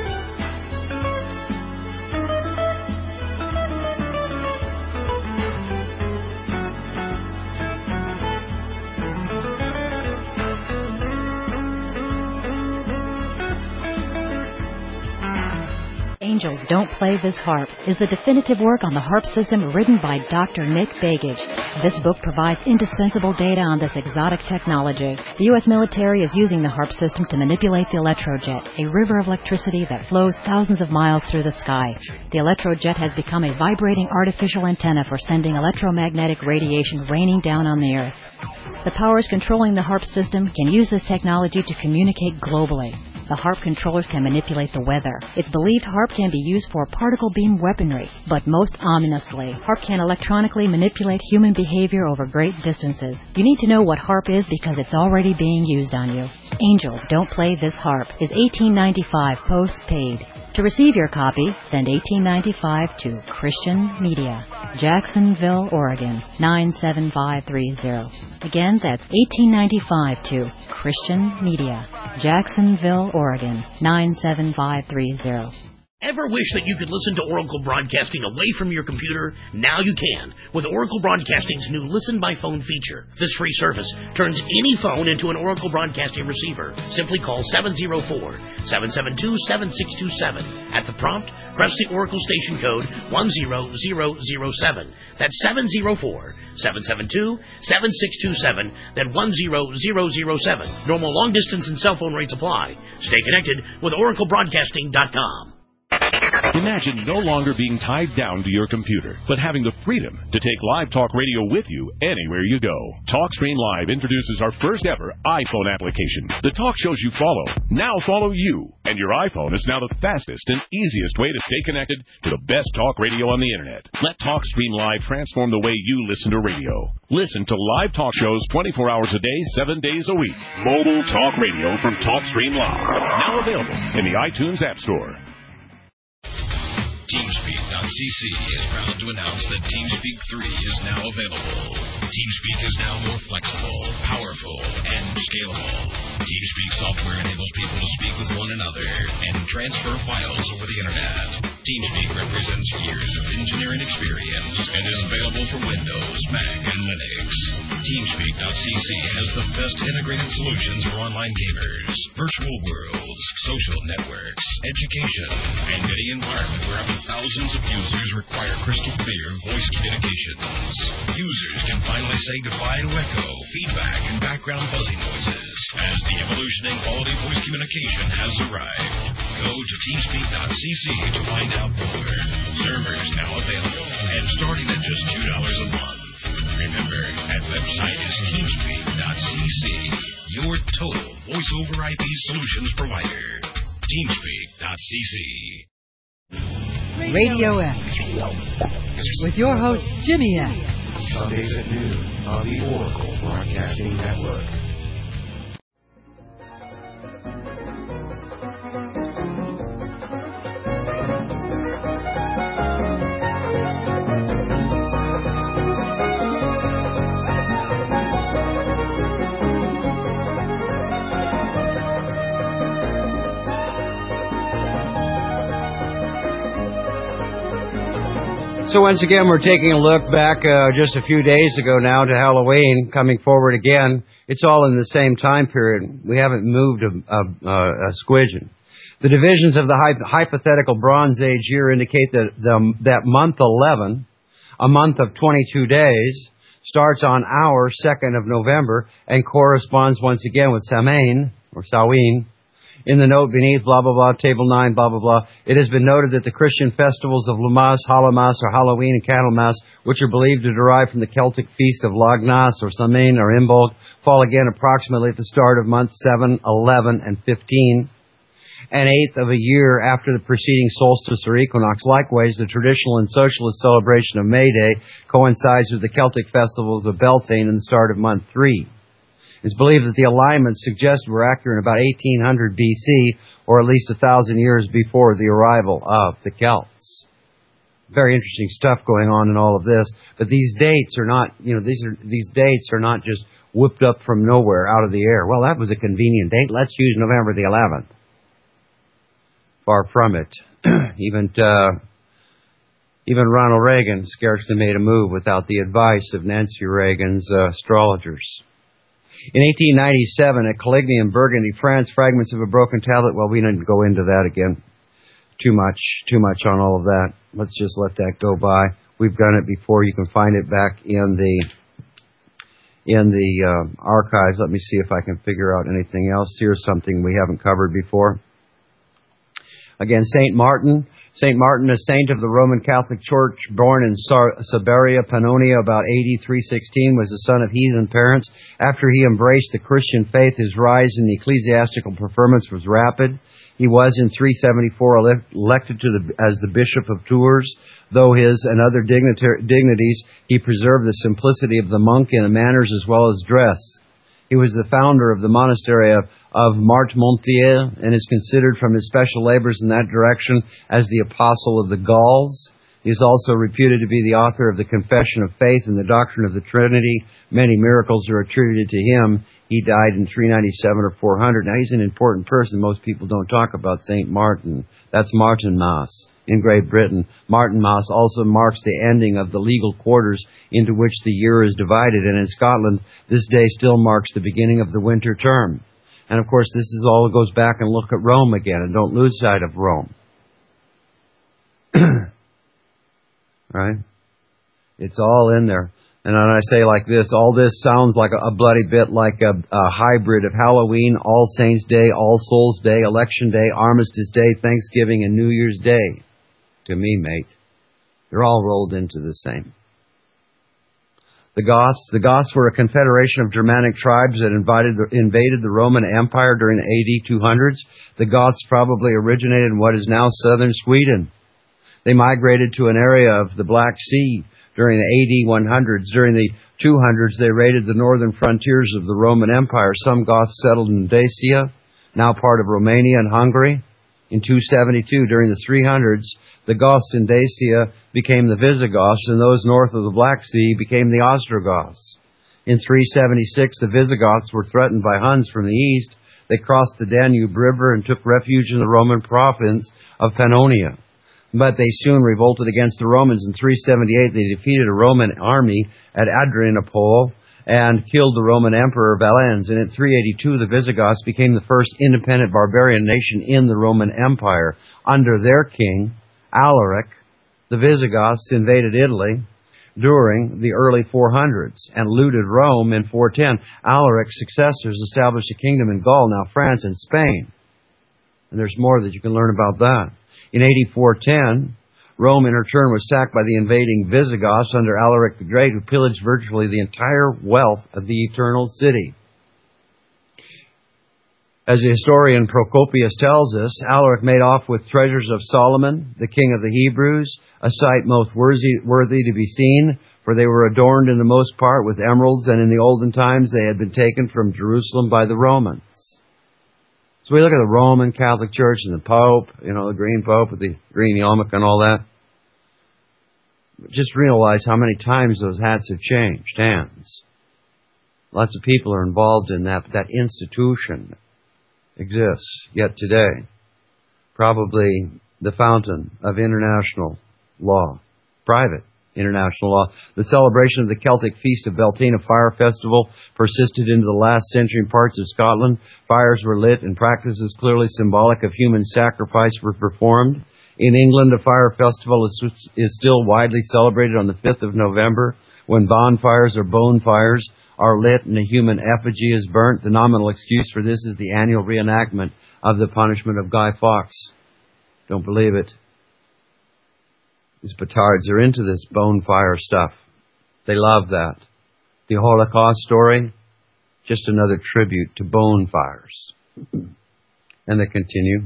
Angels Don't Play This Harp is the definitive work on the harp system written by Doctor Nick Begich. This book provides indispensable data on this exotic technology. The U S military is using the harp system to manipulate the electrojet, a river of electricity that flows thousands of miles through the sky. The electrojet has become a vibrating artificial antenna for sending electromagnetic radiation raining down on the Earth. The powers controlling the harp system can use this technology to communicate globally. The harp controllers can manipulate the weather. It's believed harp can be used for particle beam weaponry, but most ominously, harp can electronically manipulate human behavior over great distances. You need to know what harp is because it's already being used on you. Angels Don't Play This Harp is eighteen ninety-five post-paid. To receive your copy, send eighteen ninety-five to Christian Media, Jacksonville, Oregon, nine seven five three zero. Again, that's eighteen ninety-five to Christian Media, Jacksonville, Oregon, nine seven five three zero. Ever wish that you could listen to Oracle Broadcasting away from your computer? Now you can with Oracle Broadcasting's new Listen by Phone feature. This free service turns any phone into an Oracle Broadcasting receiver. Simply call seven zero four, seven seven two, seven six two seven. At the prompt, press the Oracle station code one zero zero zero seven. That's seven zero four, seven seven two, seven six two seven. Then one zero zero zero seven. Normal long distance and cell phone rates apply. Stay connected with Oracle Broadcasting dot com. Imagine no longer being tied down to your computer, but having the freedom to take Live Talk Radio with you anywhere you go. TalkStream Live introduces our first ever iPhone application. The talk shows you follow now follow you, and your iPhone is now the fastest and easiest way to stay connected to the best talk radio on the internet. Let TalkStream Live transform the way you listen to radio. Listen to live talk shows twenty-four hours a day, seven days a week. Mobile talk radio from TalkStream Live. Now available in the iTunes App Store. TeamSpeak dot c c is proud to announce that TeamSpeak three is now available. TeamSpeak is now more flexible, powerful, and scalable. TeamSpeak software enables people to speak with one another and transfer files over the internet. TeamSpeak represents years of engineering experience and is available for Windows, Mac, and Linux. TeamSpeak dot c c has the best integrated solutions for online gamers, virtual worlds, social networks, education, and any environment where up to thousands of users require crystal clear voice communications. Users can finally say goodbye to echo, feedback, and background buzzing noises as the evolution in quality voice communication has arrived. Go to TeamSpeak dot c c to find out more. Servers now available and starting at just two dollars a month. Remember, that website is TeamSpeak dot c c, your total voice over I P solutions provider. TeamSpeak dot c c. Radio X with your host Jimmy X. Sundays at noon on the Oracle Broadcasting Network. So once again, we're taking a look back uh, just a few days ago now to Halloween, coming forward again. It's all in the same time period. We haven't moved a, a, a squidgen. The divisions of the hy- hypothetical Bronze Age year indicate that the, that month eleven, a month of twenty-two days, starts on our second of November and corresponds once again with Samhain, or Samhain. In the note beneath, blah, blah, blah, table nine, blah, blah, blah, it has been noted that the Christian festivals of Lammas, Hallowmas, or Halloween and Candlemas, which are believed to derive from the Celtic feast of Lochnas, or Samhain, or Imbolc, fall again approximately at the start of months seven, eleven, and fifteen, an eighth of a year after the preceding solstice or equinox. Likewise, the traditional and socialist celebration of May Day coincides with the Celtic festivals of Beltane and the start of month three. It's believed that the alignments suggested were accurate in about eighteen hundred B C, or at least a thousand years before the arrival of the Celts. Very interesting stuff going on in all of this. But these dates are not, you know, these are these dates are not just whipped up from nowhere out of the air. Well, that was a convenient date. Let's use November the eleventh. Far from it. even uh, even Ronald Reagan scarcely made a move without the advice of Nancy Reagan's uh, astrologers. In eighteen ninety-seven, at Coligny in Burgundy, France, fragments of a broken tablet. Well, we didn't go into that again. Too much, too much on all of that. Let's just let that go by. We've done it before. You can find it back in the in the uh, archives. Let me see if I can figure out anything else. Here's something we haven't covered before. Again, Saint Martin. Saint Martin, a saint of the Roman Catholic Church, born in Siberia, Pannonia, about A D three sixteen, was the son of heathen parents. After he embraced the Christian faith, his rise in the ecclesiastical preferments was rapid. He was in three seventy-four elected to the, as the Bishop of Tours. Though his and other dignita- dignities, he preserved the simplicity of the monk in manners as well as dress. He was the founder of the monastery of, of Martmontier and is considered from his special labors in that direction as the apostle of the Gauls. He is also reputed to be the author of the Confession of Faith and the Doctrine of the Trinity. Many miracles are attributed to him. He died in three ninety-seven or four hundred. Now, he's an important person. Most people don't talk about Saint Martin. That's Martinmas in Great Britain. Martinmas also marks the ending of the legal quarters into which the year is divided. And in Scotland, this day still marks the beginning of the winter term. And, of course, this is all goes back and look at Rome again. And don't lose sight of Rome. Right? It's all in there. And when I say like this, all this sounds like a, a bloody bit like a, a hybrid of Halloween, All Saints' Day, All Souls' Day, Election Day, Armistice Day, Thanksgiving, and New Year's Day. To me, mate. They're all rolled into the same. The Goths. The Goths were a confederation of Germanic tribes that invaded the, invaded the Roman Empire during the A D two hundreds. The Goths probably originated in what is now southern Sweden. They migrated to an area of the Black Sea during the A D one hundreds. During the two hundreds, they raided the northern frontiers of the Roman Empire. Some Goths settled in Dacia, now part of Romania and Hungary. In two seventy-two, during the three hundreds, the Goths in Dacia became the Visigoths, and those north of the Black Sea became the Ostrogoths. In three seventy-six, the Visigoths were threatened by Huns from the east. They crossed the Danube River and took refuge in the Roman province of Pannonia. But they soon revolted against the Romans. In three seventy-eight, they defeated a Roman army at Adrianople and killed the Roman Emperor Valens. And in three eighty-two, the Visigoths became the first independent barbarian nation in the Roman Empire. Under their king, Alaric, the Visigoths invaded Italy during the early four hundreds and looted Rome in four ten. Alaric's successors established a kingdom in Gaul, now France and Spain. And there's more that you can learn about that. In eighty-four ten, Rome in her turn was sacked by the invading Visigoths under Alaric the Great, who pillaged virtually the entire wealth of the Eternal City. As the historian Procopius tells us, Alaric made off with treasures of Solomon, the king of the Hebrews, a sight most worthy, worthy to be seen, for they were adorned in the most part with emeralds, and in the olden times they had been taken from Jerusalem by the Romans. So we look at the Roman Catholic Church and the Pope, you know, the green Pope with the green yarmulke and all that. Just realize how many times those hats have changed hands. Lots of people are involved in that, but that institution exists yet today. Probably the fountain of international law, private international law. The celebration of the Celtic Feast of Beltane, a fire festival, persisted into the last century in parts of Scotland. Fires were lit and practices clearly symbolic of human sacrifice were performed. In England, a fire festival is, is still widely celebrated on the fifth of November, when bonfires or bonfires are lit and a human effigy is burnt. The nominal excuse for this is the annual reenactment of the punishment of Guy Fawkes. Don't believe it. These petards are into this bonfire stuff. They love that. The Holocaust story, just another tribute to bonfires. And they continue.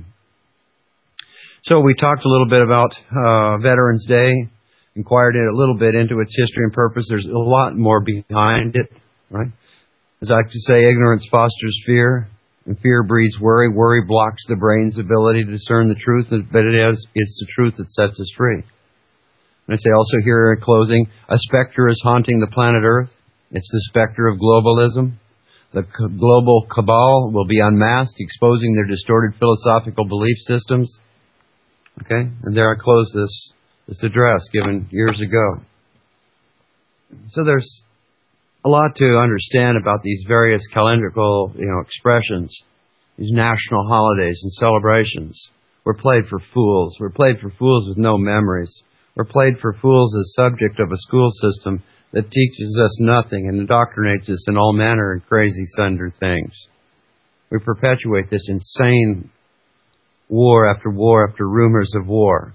So we talked a little bit about uh, Veterans Day, inquired a little bit into its history and purpose. There's a lot more behind it, right? As I like to say, ignorance fosters fear, and fear breeds worry. Worry blocks the brain's ability to discern the truth, but it is, it's the truth that sets us free. And I say also here in closing, a specter is haunting the planet Earth. It's the specter of globalism. The global cabal will be unmasked, exposing their distorted philosophical belief systems. Okay? And there I close this, this address given years ago. So there's a lot to understand about these various calendrical, you know, expressions, these national holidays and celebrations. We're played for fools. We're played for fools with no memories. We're played for fools as subject of a school system that teaches us nothing and indoctrinates us in all manner of crazy sundry things. We perpetuate this insane war after war after rumors of war.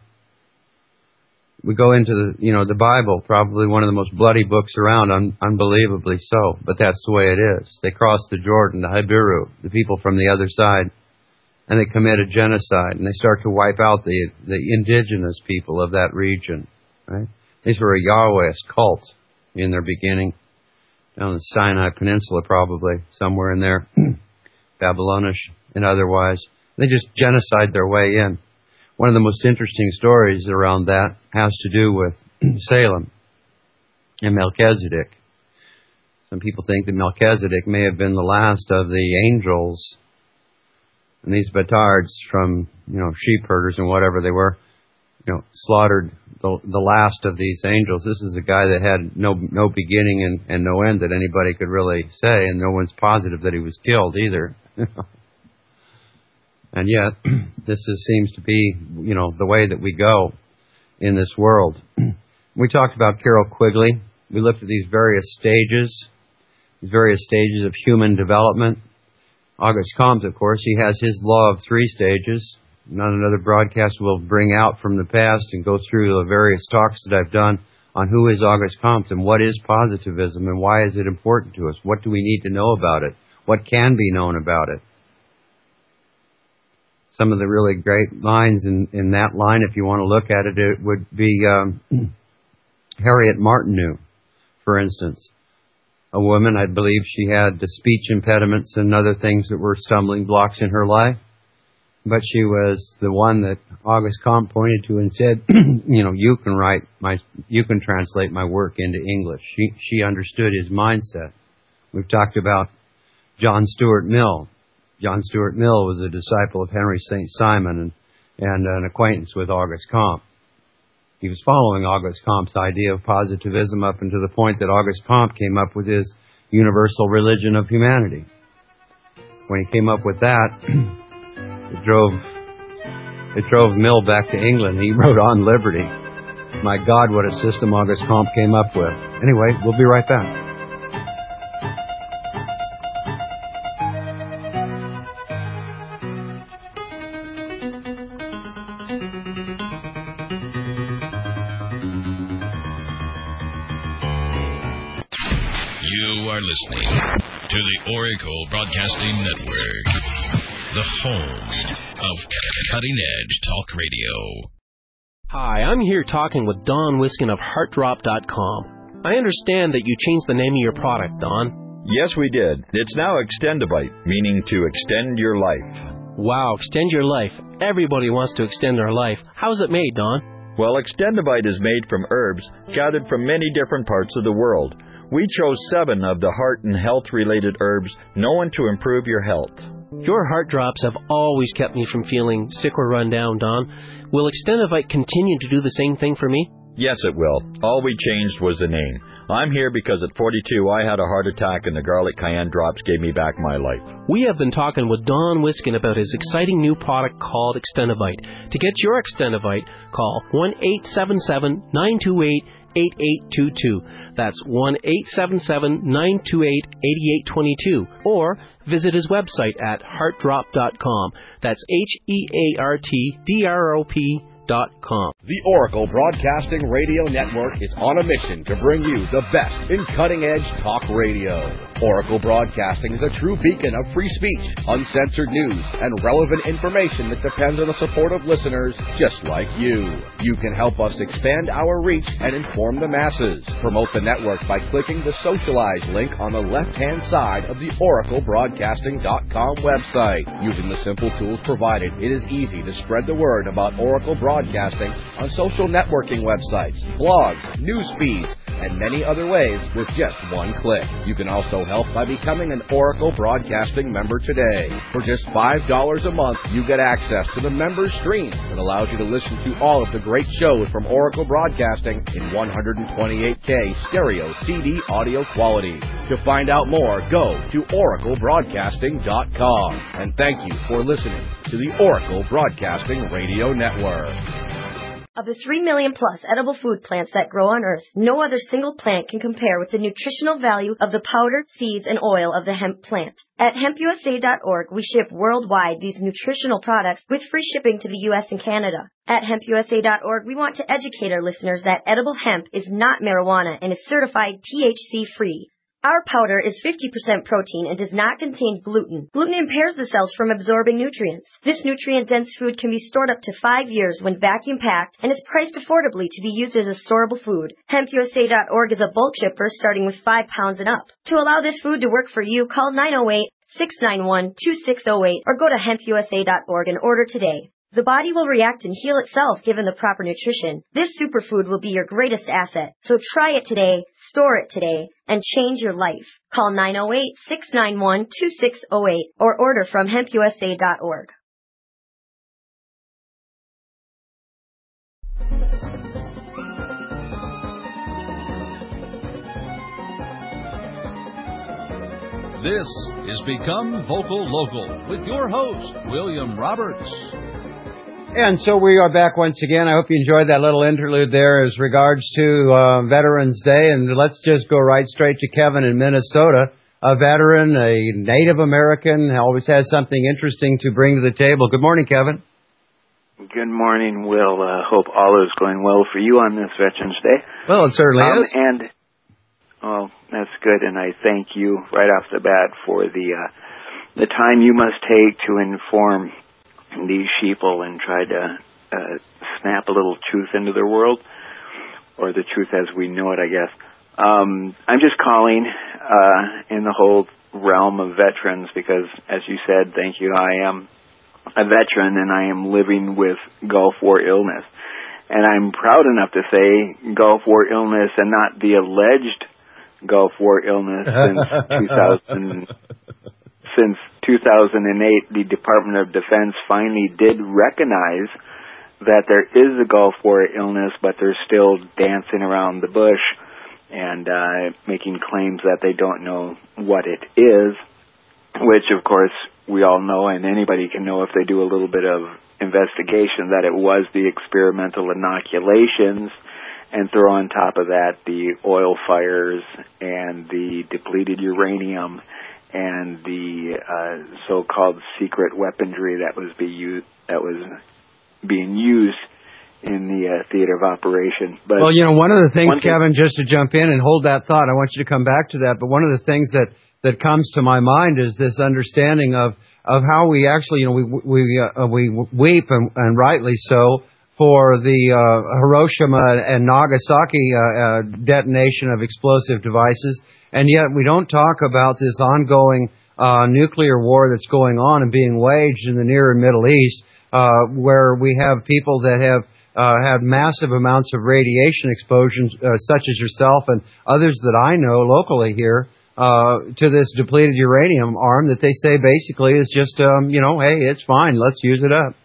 We go into the, you know, the Bible, probably one of the most bloody books around, un- unbelievably so, but that's the way it is. They cross the Jordan, the Habiru, the people from the other side, and they commit a genocide, and they start to wipe out the the indigenous people of that region. Right? These were a Yahwehist cult in their beginning, down the Sinai Peninsula probably, somewhere in there, Babylonish and otherwise. They just genocide their way in. One of the most interesting stories around that has to do with Salem and Melchizedek. Some people think that Melchizedek may have been the last of the angels. And these Batards from, you know, sheep herders and whatever they were, you know, slaughtered the, the last of these angels. This is a guy that had no no beginning and, and no end that anybody could really say, and no one's positive that he was killed either. And yet, this is, seems to be, you know, the way that we go in this world. We talked about Carol Quigley. We looked at these various stages, these various stages of human development. August Comte, of course, he has his law of three stages. Not another broadcast will bring out from the past and go through the various talks that I've done on who is August Comte and what is positivism and why is it important to us. What do we need to know about it? What can be known about it? Some of the really great lines in, in that line, if you want to look at it, it would be um, Harriet Martineau, for instance. A woman, I believe she had speech impediments and other things that were stumbling blocks in her life. But she was the one that August Comte pointed to and said, you know, you can write my, you can translate my work into English. She, she understood his mindset. We've talked about John Stuart Mill. John Stuart Mill was a disciple of Henry Saint Simon and, and an acquaintance with August Comte. he was following Auguste Comte's idea of positivism up until the point that Auguste Comte came up with his universal religion of humanity. When he came up with that, it drove it drove Mill back to England. He wrote On Liberty. My God, what a system Auguste Comte came up with. Anyway, we'll be right back. You are listening to the Oracle Broadcasting Network, the home of cutting-edge talk radio. Hi, I'm here talking with Don Wiskin of heart drop dot com. I understand that you changed the name of your product, Don. Yes, we did. It's now Extendivite, meaning to extend your life. Wow, extend your life. Everybody wants to extend their life. How's it made, Don? Well, Extendivite is made from herbs gathered from many different parts of the world. We chose seven of the heart and health-related herbs known to improve your health. Your heart drops have always kept me from feeling sick or run down, Don. Will Extendivite continue to do the same thing for me? Yes, it will. All we changed was the name. I'm here because at forty-two I had a heart attack and the garlic cayenne drops gave me back my life. We have been talking with Don Wiskin about his exciting new product called Extendivite. To get your Extendivite, call one eight seven seven, nine two eight, eight eight two two. That's one eight seven seven, nine two eight, eight eight two two. Or visit his website at heart drop dot com. That's H E A R T D R O P dot com. The Oracle Broadcasting Radio Network is on a mission to bring you the best in cutting-edge talk radio. Oracle Broadcasting is a true beacon of free speech, uncensored news, and relevant information that depends on the support of listeners just like you. You can help us expand our reach and inform the masses. Promote the network by clicking the Socialize link on the left-hand side of the oracle broadcasting dot com website. Using the simple tools provided, it is easy to spread the word about Oracle Broadcasting on social networking websites, blogs, news feeds, and many other ways with just one click. You can also help by becoming an Oracle Broadcasting member today. For just five dollars a month, you get access to the member stream that allows you to listen to all of the great shows from Oracle Broadcasting in one twenty-eight K stereo C D audio quality. To find out more, go to oracle broadcasting dot com. And thank you for listening to the Oracle Broadcasting Radio Network. Of the three million plus edible food plants that grow on Earth, no other single plant can compare with the nutritional value of the powder, seeds, and oil of the hemp plant. At hemp U S A dot org, we ship worldwide these nutritional products with free shipping to the U S and Canada. At hemp U S A dot org, we want to educate our listeners that edible hemp is not marijuana and is certified T H C-free. Our powder is fifty percent protein and does not contain gluten. Gluten impairs the cells from absorbing nutrients. This nutrient-dense food can be stored up to five years when vacuum-packed and is priced affordably to be used as a storable food. hemp U S A dot org is a bulk shipper starting with five pounds and up. To allow this food to work for you, call nine oh eight, six nine one, two six oh eight or go to hemp U S A dot org and order today. The body will react and heal itself given the proper nutrition. This superfood will be your greatest asset. So try it today, store it today, and change your life. Call nine oh eight, six nine one, two six oh eight or order from hemp U S A dot org. This is Become Vocal Local with your host, William Roberts. And so we are back once again. I hope you enjoyed that little interlude there as regards to uh, Veterans Day. And let's just go right straight to Kevin in Minnesota, a veteran, a Native American, always has something interesting to bring to the table. Good morning, Kevin. Good morning, Will. Uh, hope all is going well for you on this Veterans Day. Well, it certainly um, is. And, well, that's good. And I thank you right off the bat for the uh, the time you must take to inform these sheeple and try to uh, snap a little truth into their world, or the truth as we know it, I guess. Um, I'm just calling uh, in the whole realm of veterans because, as you said, thank you, I am a veteran and I am living with Gulf War illness. And I'm proud enough to say Gulf War illness and not the alleged Gulf War illness since two thousand. Since two thousand eight, the Department of Defense finally did recognize that there is a Gulf War illness, but they're still dancing around the bush and uh, making claims that they don't know what it is, which, of course, we all know, and anybody can know if they do a little bit of investigation, that it was the experimental inoculations, and throw on top of that the oil fires and the depleted uranium and the uh, so-called secret weaponry that was be u- that was being used in the uh, theater of operation. But well, you know, one of the things, thing- Kevin, just to jump in and hold that thought, I want you to come back to that, but one of the things that, that comes to my mind is this understanding of, of how we actually, you know, we we uh, we weep, and, and rightly so, for the uh, Hiroshima and Nagasaki uh, uh, detonation of explosive devices, and yet we don't talk about this ongoing uh, nuclear war that's going on and being waged in the Near and Middle East, uh, where we have people that have uh, had massive amounts of radiation exposures, uh, such as yourself and others that I know locally here, uh, to this depleted uranium arm that they say basically is just, um, you know, hey, it's fine, let's use it up.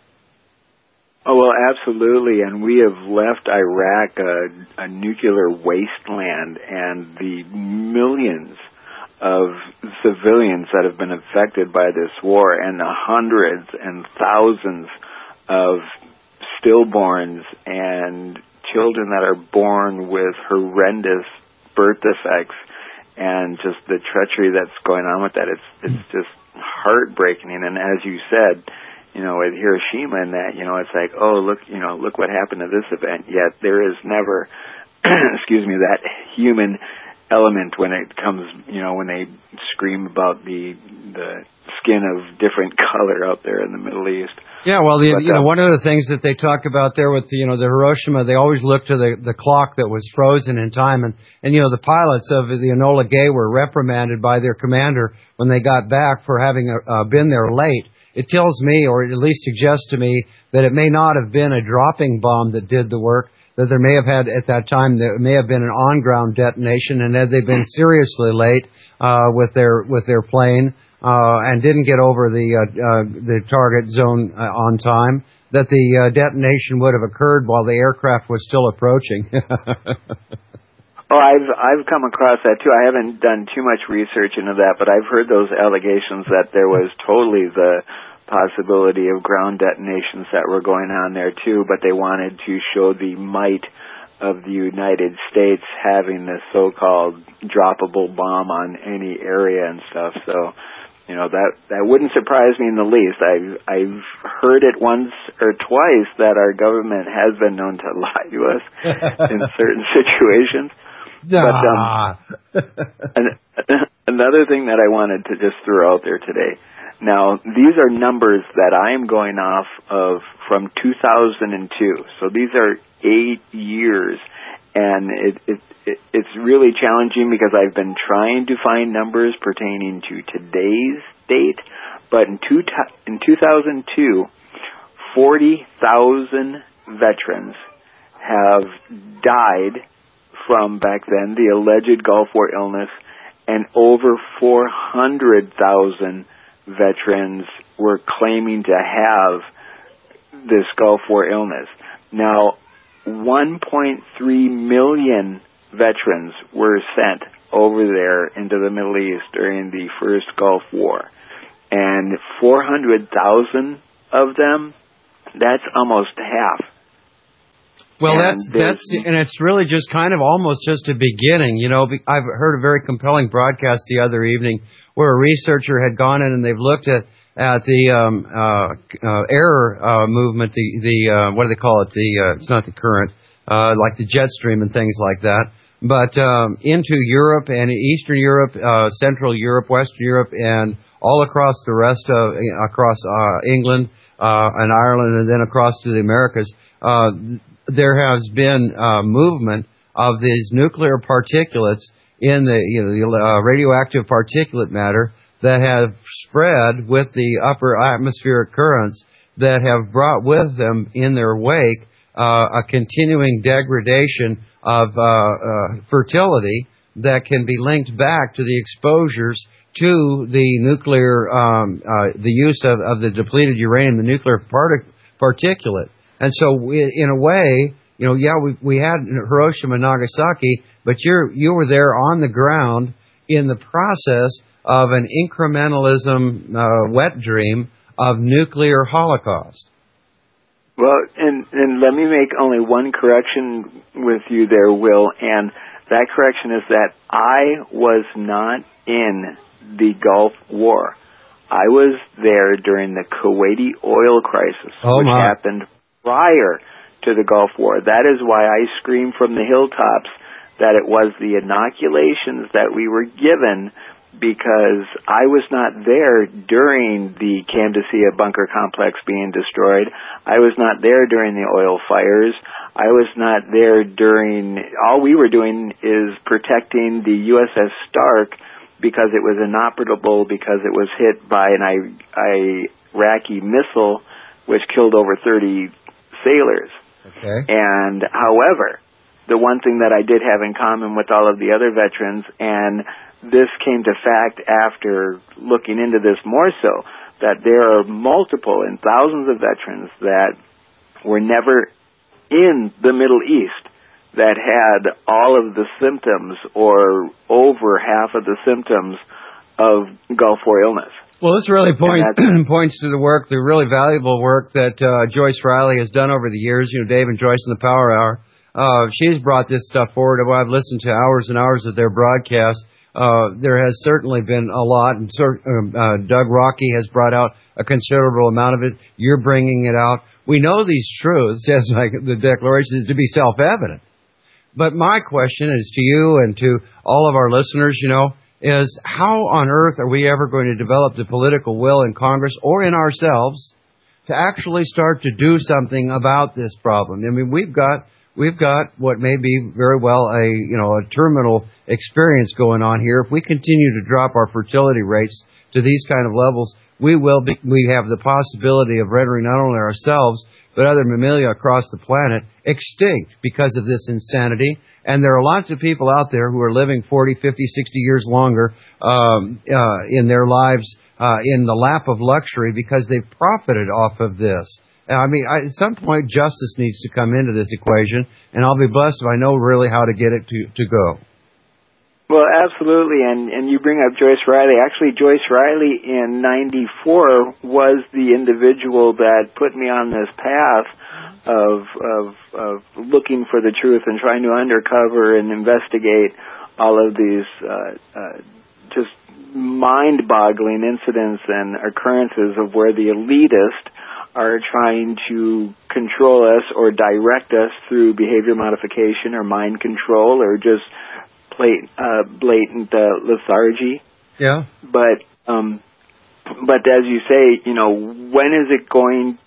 Oh, well, absolutely, and we have left Iraq a, a nuclear wasteland, and the millions of civilians that have been affected by this war, and the hundreds and thousands of stillborns and children that are born with horrendous birth defects, and just the treachery that's going on with that. It's it's just heartbreaking, and as you said, you know, with Hiroshima and that, you know, it's like, oh, look, you know, look what happened to this event. Yet there is never, excuse me, that human element when it comes, you know, when they scream about the the skin of different color out there in the Middle East. Yeah, well, the, but, you know, um, one of the things that they talk about there with, the, you know, the Hiroshima, they always look to the, the clock that was frozen in time. And, and, you know, the pilots of the Enola Gay were reprimanded by their commander when they got back for having uh, been there late. It tells me, or at least suggests to me, that it may not have been a dropping bomb that did the work, that there may have had, at that time, there may have been an on-ground detonation, and had they been seriously late uh, with their with their plane uh, and didn't get over the uh, uh, the target zone uh, on time, that the uh, detonation would have occurred while the aircraft was still approaching. Oh, I've I've come across that too. I haven't done too much research into that, but I've heard those allegations that there was totally the possibility of ground detonations that were going on there too, but they wanted to show the might of the United States having this so-called droppable bomb on any area and stuff. So, you know, that that wouldn't surprise me in the least. I've I've heard it once or twice that our government has been known to lie to us in certain situations. Nah. But um, an, another thing that I wanted to just throw out there today. Now, these are numbers that I am going off of from two thousand two. So these are eight years, and it, it, it it's really challenging because I've been trying to find numbers pertaining to today's date. But in two in two thousand two, forty thousand veterans have died from back then, the alleged Gulf War illness, and over four hundred thousand veterans were claiming to have this Gulf War illness. Now, one point three million veterans were sent over there into the Middle East during the first Gulf War, and four hundred thousand of them, that's almost half. Well, and that's that's and it's really just kind of almost just a beginning. You know, I've heard a very compelling broadcast the other evening where a researcher had gone in and they've looked at at the um, uh, uh, air uh, movement, the the uh, what do they call it? The uh, it's not the current, uh, like the jet stream and things like that. But um, into Europe and Eastern Europe, uh, Central Europe, Western Europe, and all across the rest of across uh, England uh, and Ireland, and then across to the Americas. Uh, There has been uh, movement of these nuclear particulates in the, you know, the uh, radioactive particulate matter that have spread with the upper atmospheric currents that have brought with them in their wake uh, a continuing degradation of uh, uh, fertility that can be linked back to the exposures to the nuclear, um, uh, the use of, of the depleted uranium, the nuclear partic- particulate. And so, we, in a way, you know, yeah, we we had Hiroshima and Nagasaki, but you're you were there on the ground in the process of an incrementalism uh, wet dream of nuclear holocaust. Well, and, and let me make only one correction with you there, Will, and that correction is that I was not in the Gulf War. I was there during the Kuwaiti oil crisis, oh which my. happened prior to the Gulf War. That is why I scream from the hilltops that it was the inoculations that we were given, because I was not there during the Camdesia bunker complex being destroyed. I was not there during the oil fires. I was not there during... All we were doing is protecting the U S S Stark because it was inoperable, because it was hit by an I- Iraqi missile which killed over thirty sailors. Okay. And, however, the one thing that I did have in common with all of the other veterans, and this came to fact after looking into this more so, that there are multiple and thousands of veterans that were never in the Middle East that had all of the symptoms or over half of the symptoms of Gulf War illness. Well, this really point, points to the work, the really valuable work that uh, Joyce Riley has done over the years. You know, Dave and Joyce in the Power Hour. Uh, she's brought this stuff forward. I've listened to hours and hours of their broadcast. Uh, there has certainly been a lot, and so, uh, Doug Rocky has brought out a considerable amount of it. You're bringing it out. We know these truths, as like the Declaration is to be self-evident. But my question is to you and to all of our listeners, you know, is how on earth are we ever going to develop the political will in Congress or in ourselves to actually start to do something about this problem? I mean, we've got we've got what may be very well a you know a terminal experience going on here. If we continue to drop our fertility rates to these kind of levels, we will be, we have the possibility of rendering not only ourselves but other mammalia across the planet extinct because of this insanity. And there are lots of people out there who are living forty, fifty, sixty years longer um, uh, in their lives uh, in the lap of luxury because they've profited off of this. I mean, I, at some point, justice needs to come into this equation, and I'll be blessed if I know really how to get it to, to go. Well, absolutely, and, and you bring up Joyce Riley. Actually, Joyce Riley in ninety-four was the individual that put me on this path of, of, of looking for the truth and trying to undercover and investigate all of these uh, uh, just mind-boggling incidents and occurrences of where the elitist are trying to control us or direct us through behavior modification or mind control or just blatant, uh, blatant uh, lethargy. Yeah. But um, but as you say, you know, when is it going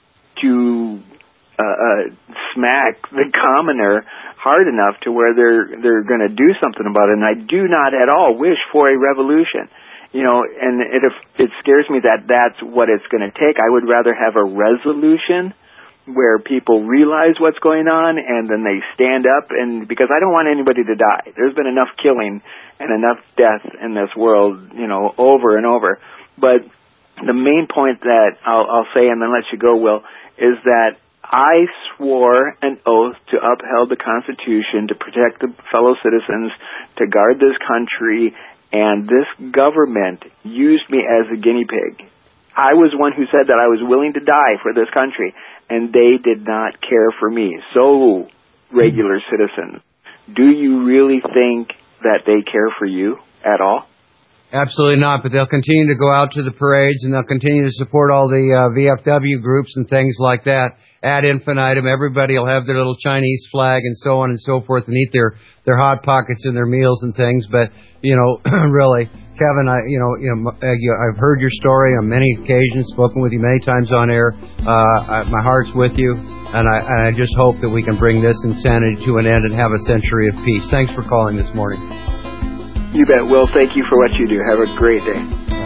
to uh, uh, smack the commoner hard enough to where they're they're going to do something about it? And I do not at all wish for a revolution. You know, and it it scares me that that's what it's going to take. I would rather have a resolution where people realize what's going on and then they stand up, and because I don't want anybody to die. There's been enough killing and enough death in this world, you know, over and over. But the main point that I'll, I'll say and then let you go, Will, is that I swore an oath to uphold the Constitution, to protect the fellow citizens, to guard this country, and this government used me as a guinea pig. I was one who said that I was willing to die for this country, and they did not care for me. So, regular citizens, do you really think that they care for you at all? Absolutely not, but they'll continue to go out to the parades, and they'll continue to support all the uh, V F W groups and things like that ad infinitum. Everybody will have their little Chinese flag and so on and so forth and eat their, their Hot Pockets and their meals and things. But, you know, really, Kevin, I, you know, you know, I've heard your story on many occasions, spoken with you many times on air. Uh, I, my heart's with you, and I, and I just hope that we can bring this insanity to an end and have a century of peace. Thanks for calling this morning. You bet, Will. Thank you for what you do. Have a great day.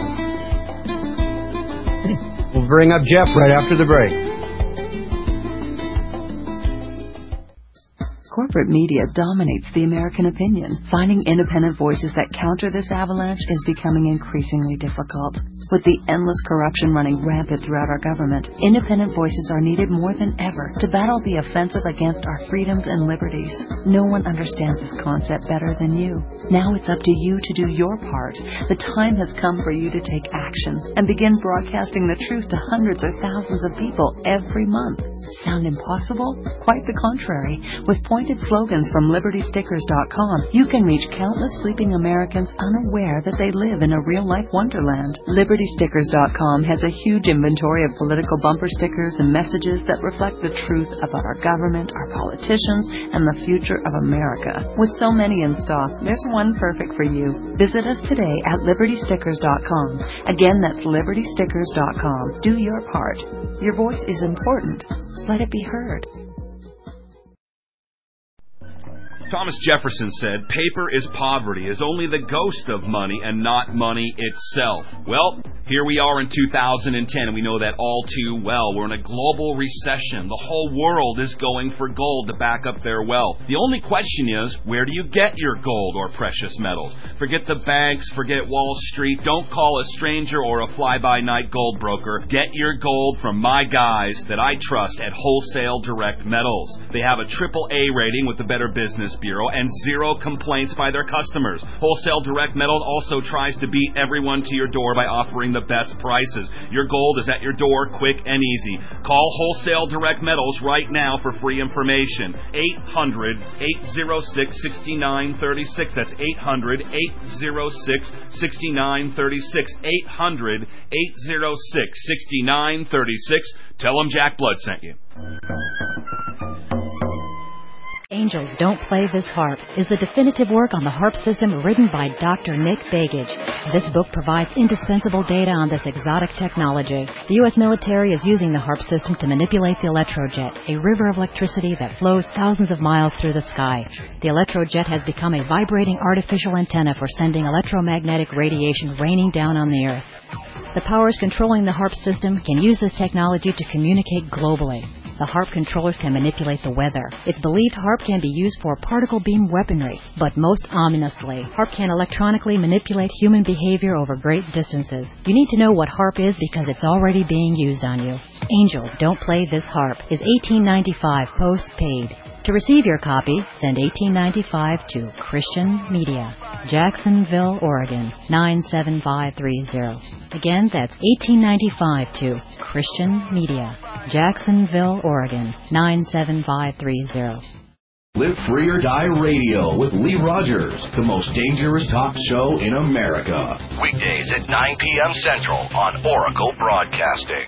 We'll bring up Jeff right after the break. Corporate media dominates the American opinion. Finding independent voices that counter this avalanche is becoming increasingly difficult. With the endless corruption running rampant throughout our government, independent voices are needed more than ever to battle the offensive against our freedoms and liberties. No one understands this concept better than you. Now it's up to you to do your part. The time has come for you to take action and begin broadcasting the truth to hundreds or thousands of people every month. Sound impossible? Quite the contrary. With pointed slogans from Liberty Stickers dot com, you can reach countless sleeping Americans unaware that they live in a real-life wonderland. Liberty Stickers dot com has a huge inventory of political bumper stickers and messages that reflect the truth about our government, our politicians, and the future of America. With so many in stock, there's one perfect for you. Visit us today at Liberty Stickers dot com. Again, that's Liberty Stickers dot com. Do your part. Your voice is important. Let it be heard. Thomas Jefferson said, paper is poverty, is only the ghost of money and not money itself. Well, here we are in two thousand ten, and we know that all too well. We're in a global recession. The whole world is going for gold to back up their wealth. The only question is, where do you get your gold or precious metals? Forget the banks, forget Wall Street. Don't call a stranger or a fly-by-night gold broker. Get your gold from my guys that I trust at Wholesale Direct Metals. They have a triple A rating with the Better Business Bureau and zero complaints by their customers. Wholesale Direct Metals also tries to beat everyone to your door by offering the best prices. Your gold is at your door, quick and easy. Call Wholesale Direct Metals right now for free information. eight hundred, eight oh six, six nine three six. That's eight hundred, eight oh six, six nine three six. eight hundred, eight oh six, six nine three six. Tell them Jack Blood sent you. Angels Don't Play This Harp is the definitive work on the harp system written by Doctor Nick Begich. This book provides indispensable data on this exotic technology. The U S military is using the harp system to manipulate the electrojet, a river of electricity that flows thousands of miles through the sky. The electrojet has become a vibrating artificial antenna for sending electromagnetic radiation raining down on the Earth. The powers controlling the harp system can use this technology to communicate globally. The harp controllers can manipulate the weather. It's believed harp can be used for particle beam weaponry, but most ominously, harp can electronically manipulate human behavior over great distances. You need to know what harp is because it's already being used on you. Angel Don't Play This Harp is eighteen ninety-five post-paid. To receive your copy, send eighteen ninety-five to Christian Media, Jacksonville, Oregon, nine seven five three zero. Again, that's eighteen ninety-five to Christian Media, Jacksonville, Oregon, nine seven five three zero. Live Free or Die Radio with Lee Rogers, the most dangerous talk show in America. Weekdays at nine p.m. Central on Oracle Broadcasting.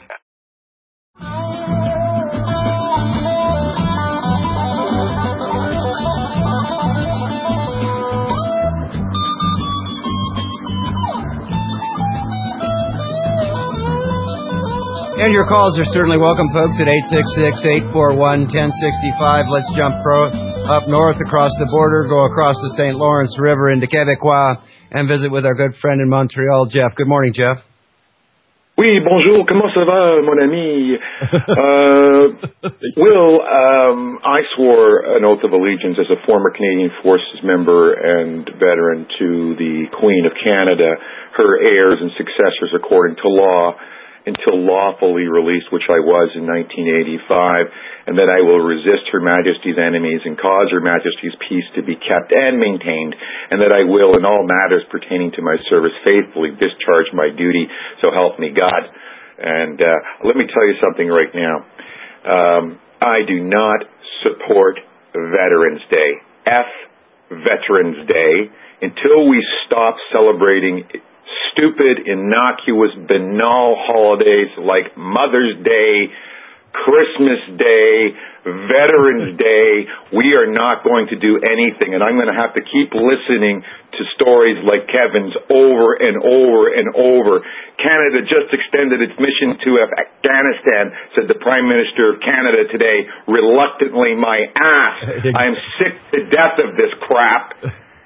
And your calls are certainly welcome, folks, at eight six six, eight four one, one zero six five. Let's jump pro- up north across the border, go across the Saint Lawrence River into Quebecois, and visit with our good friend in Montreal, Jeff. Good morning, Jeff. Oui, bonjour. Comment ça va, mon ami? uh, Will, um, I swore an oath of allegiance as a former Canadian Forces member and veteran to the Queen of Canada, her heirs and successors according to law, until lawfully released, which I was in nineteen eighty-five, and that I will resist Her Majesty's enemies and cause Her Majesty's peace to be kept and maintained, and that I will, in all matters pertaining to my service, faithfully discharge my duty, so help me God. And uh, let me tell you something right now. Um, I do not support Veterans Day. F Veterans Day until we stop celebrating stupid, innocuous, banal holidays like Mother's Day, Christmas Day, Veterans Day. We are not going to do anything, and I'm going to have to keep listening to stories like Kevin's over and over and over. Canada just extended its mission to Afghanistan, said the Prime Minister of Canada today, reluctantly, my ass. I'm sick to death of this crap.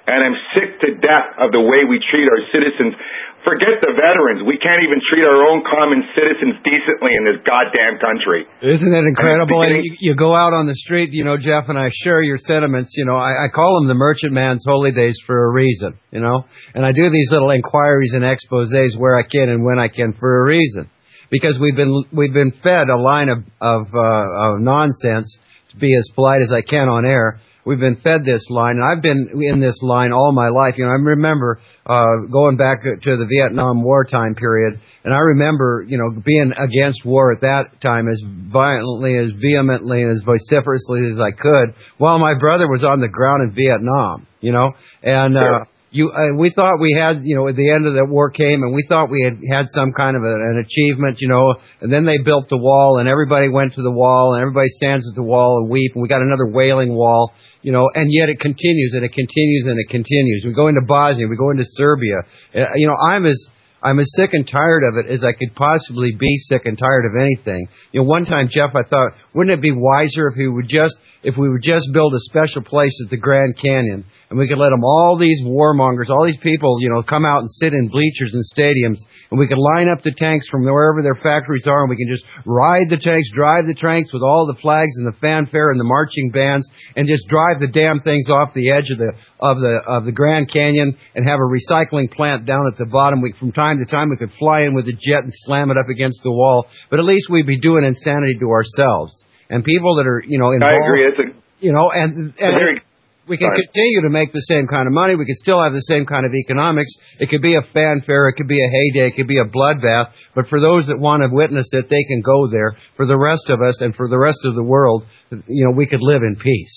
And I'm sick to death of the way we treat our citizens. Forget the veterans. We can't even treat our own common citizens decently in this goddamn country. Isn't it incredible? And you, you go out on the street, you know, Jeff, and I share your sentiments. You know, I, I call them the merchant man's holy days for a reason, you know. And I do these little inquiries and exposés where I can and when I can for a reason. Because we've been we've been fed a line of, of, uh, of nonsense, to be as polite as I can on air. We've been fed this line, and I've been in this line all my life. You know, I remember uh, going back to the Vietnam War time period, and I remember, you know, being against war at that time as violently, as vehemently, and as vociferously as I could, while my brother was on the ground in Vietnam, you know, and uh, you, uh, we thought we had, you know, at the end of the war came, and we thought we had had some kind of a, an achievement, you know, and then they built the wall, and everybody went to the wall, and everybody stands at the wall and weep, and we got another wailing wall. You know, and yet it continues and it continues and it continues. We go into Bosnia, we go into Serbia. Uh, you know, I'm as I'm as sick and tired of it as I could possibly be sick and tired of anything. You know, one time, Jeff, I thought, wouldn't it be wiser if we would just if we would just build a special place at the Grand Canyon, and we could let them, all these warmongers, all these people, you know, come out and sit in bleachers and stadiums, and we could line up the tanks from wherever their factories are, and we can just ride the tanks, drive the tanks with all the flags and the fanfare and the marching bands, and just drive the damn things off the edge of the of the of the Grand Canyon, and have a recycling plant down at the bottom. We, from time to time, we could fly in with a jet and slam it up against the wall, but at least we'd be doing insanity to ourselves. And people that are, you know, involved, I agree. It's a, you know, and, and very, we can sorry. continue to make the same kind of money. We can still have the same kind of economics. It could be a fanfare. It could be a heyday. It could be a bloodbath. But for those that want to witness it, they can go there. For the rest of us and for the rest of the world, you know, we could live in peace.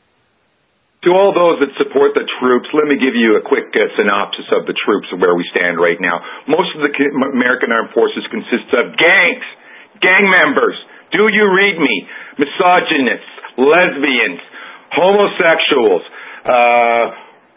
To all those that support the troops, let me give you a quick uh, synopsis of the troops and where we stand right now. Most of the American Armed Forces consists of gangs, gang members. Do you read me? Misogynists, lesbians, homosexuals, uh,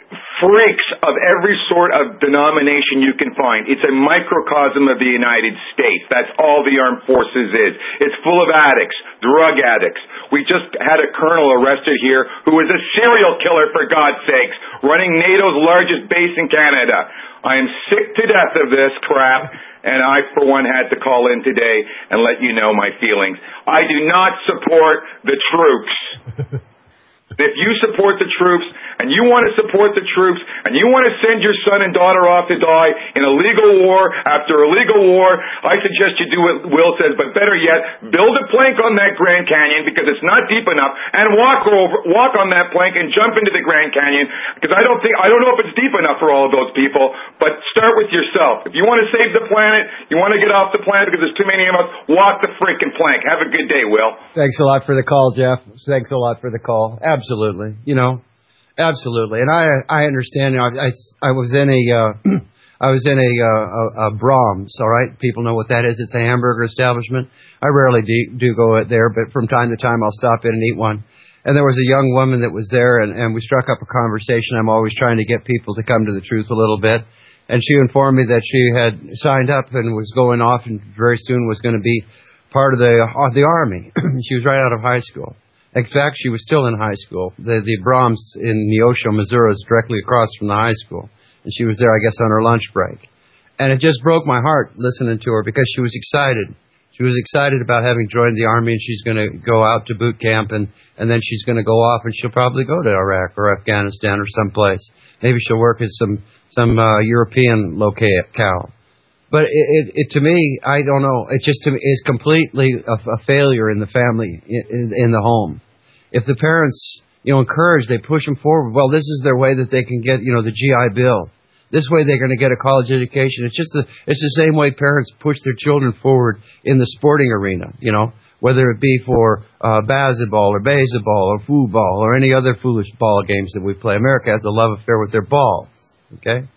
freaks of every sort of denomination you can find. It's a microcosm of the United States. That's all the armed forces is. It's full of addicts, drug addicts. We just had a colonel arrested here who was a serial killer, for God's sakes, running NATO's largest base in Canada. I am sick to death of this crap, and I, for one, had to call in today and let you know my feelings. I do not support the troops. If you support the troops, and you want to support the troops, and you want to send your son and daughter off to die in a legal war after a legal war, I suggest you do what Will says, but better yet, build a plank on that Grand Canyon because it's not deep enough, and walk over, walk on that plank and jump into the Grand Canyon, because I don't think, I don't know if it's deep enough for all of those people, but start with yourself. If you want to save the planet, you want to get off the planet because there's too many of us, walk the freaking plank. Have a good day, Will. Thanks a lot for the call, Jeff. Thanks a lot for the call. Absolutely. Absolutely, you know, absolutely, and I I understand. You know, I, I was in a uh, I was in a, uh, a, a Brahms. All right, people know what that is. It's a hamburger establishment. I rarely do, do go there, but from time to time I'll stop in and eat one. And there was a young woman that was there, and, and we struck up a conversation. I'm always trying to get people to come to the truth a little bit. And she informed me that she had signed up and was going off, and very soon was going to be part of the uh, the army. She was right out of high school. In fact, she was still in high school. The the Brahms in Neosho, Missouri is directly across from the high school. And she was there, I guess, on her lunch break. And it just broke my heart listening to her because she was excited. She was excited about having joined the Army, and she's going to go out to boot camp, and, and then she's going to go off, and she'll probably go to Iraq or Afghanistan or someplace. Maybe she'll work at some, some uh, European locale. But it, it, it, to me, I don't know. It just to me is completely a, a failure in the family, in, in the home. If the parents, you know, encourage, they push them forward. Well, this is their way that they can get, you know, the G I Bill. This way they're going to get a college education. It's just the, it's the same way parents push their children forward in the sporting arena, you know, whether it be for uh, basketball or baseball or football or any other foolish ball games that we play. America has a love affair with their balls, okay?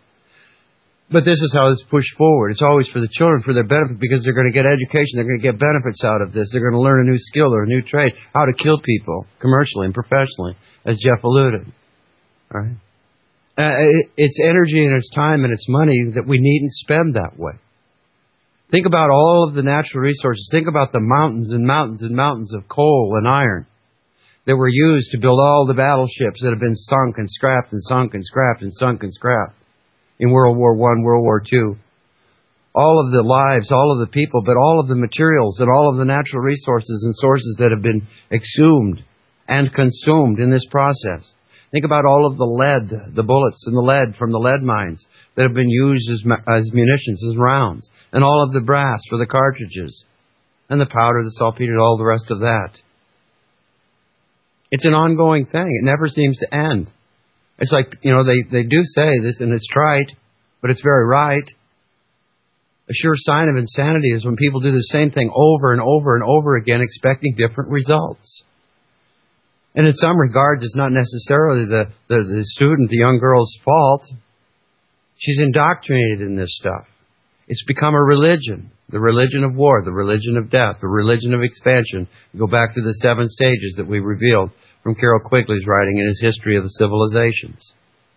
But this is how it's pushed forward. It's always for the children, for their benefit, because they're going to get education. They're going to get benefits out of this. They're going to learn a new skill or a new trade, how to kill people commercially and professionally, as Jeff alluded. All right? Uh, it, it's energy and it's time and it's money that we needn't spend that way. Think about all of the natural resources. Think about the mountains and mountains and mountains of coal and iron. that were used to build all the battleships that have been sunk and scrapped and sunk and scrapped and sunk and scrapped in World War One, World War Two. All of the lives, all of the people, but all of the materials and all of the natural resources and sources that have been exhumed and consumed in this process. Think about all of the lead, the bullets and the lead from the lead mines that have been used as, as munitions, as rounds, and all of the brass for the cartridges, and the powder, the saltpeter, all the rest of that. It's an ongoing thing. It never seems to end. It's like, you know, they, they do say this, and it's trite, but it's very right. A sure sign of insanity is when people do the same thing over and over and over again, expecting different results. And in some regards, it's not necessarily the, the, the student, the young girl's fault. She's indoctrinated in this stuff. It's become a religion, the religion of war, the religion of death, the religion of expansion. We go back to the seven stages that we revealed from Carroll Quigley's writing in his History of the Civilizations.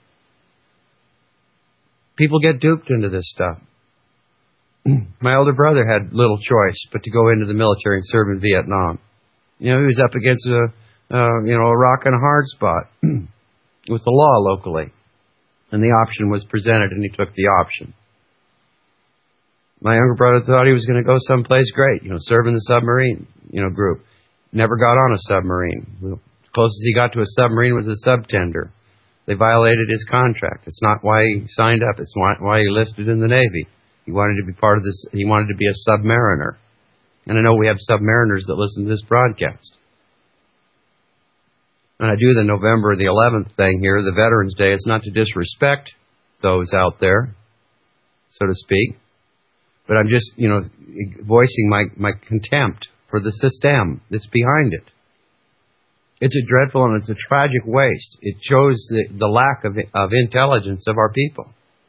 People get duped into this stuff. My older brother had little choice but to go into the military and serve in Vietnam. You know, he was up against a, uh, you know, a rock and a hard spot with the law locally. And the option was presented, and he took the option. My younger brother thought he was going to go someplace great, you know, serve in the submarine, you know, group. Never got on a submarine. The closest he got to a submarine was a subtender. They violated his contract. It's not why he signed up. It's why he enlisted in the Navy. He wanted to be part of this. He wanted to be a submariner. And I know we have submariners that listen to this broadcast. And I do the November the eleventh thing here, the Veterans Day. It's not to disrespect those out there, so to speak. But I'm just, you know, voicing my, my contempt for the system that's behind it. It's a dreadful and it's a tragic waste. It shows the, the lack of, of intelligence of our people.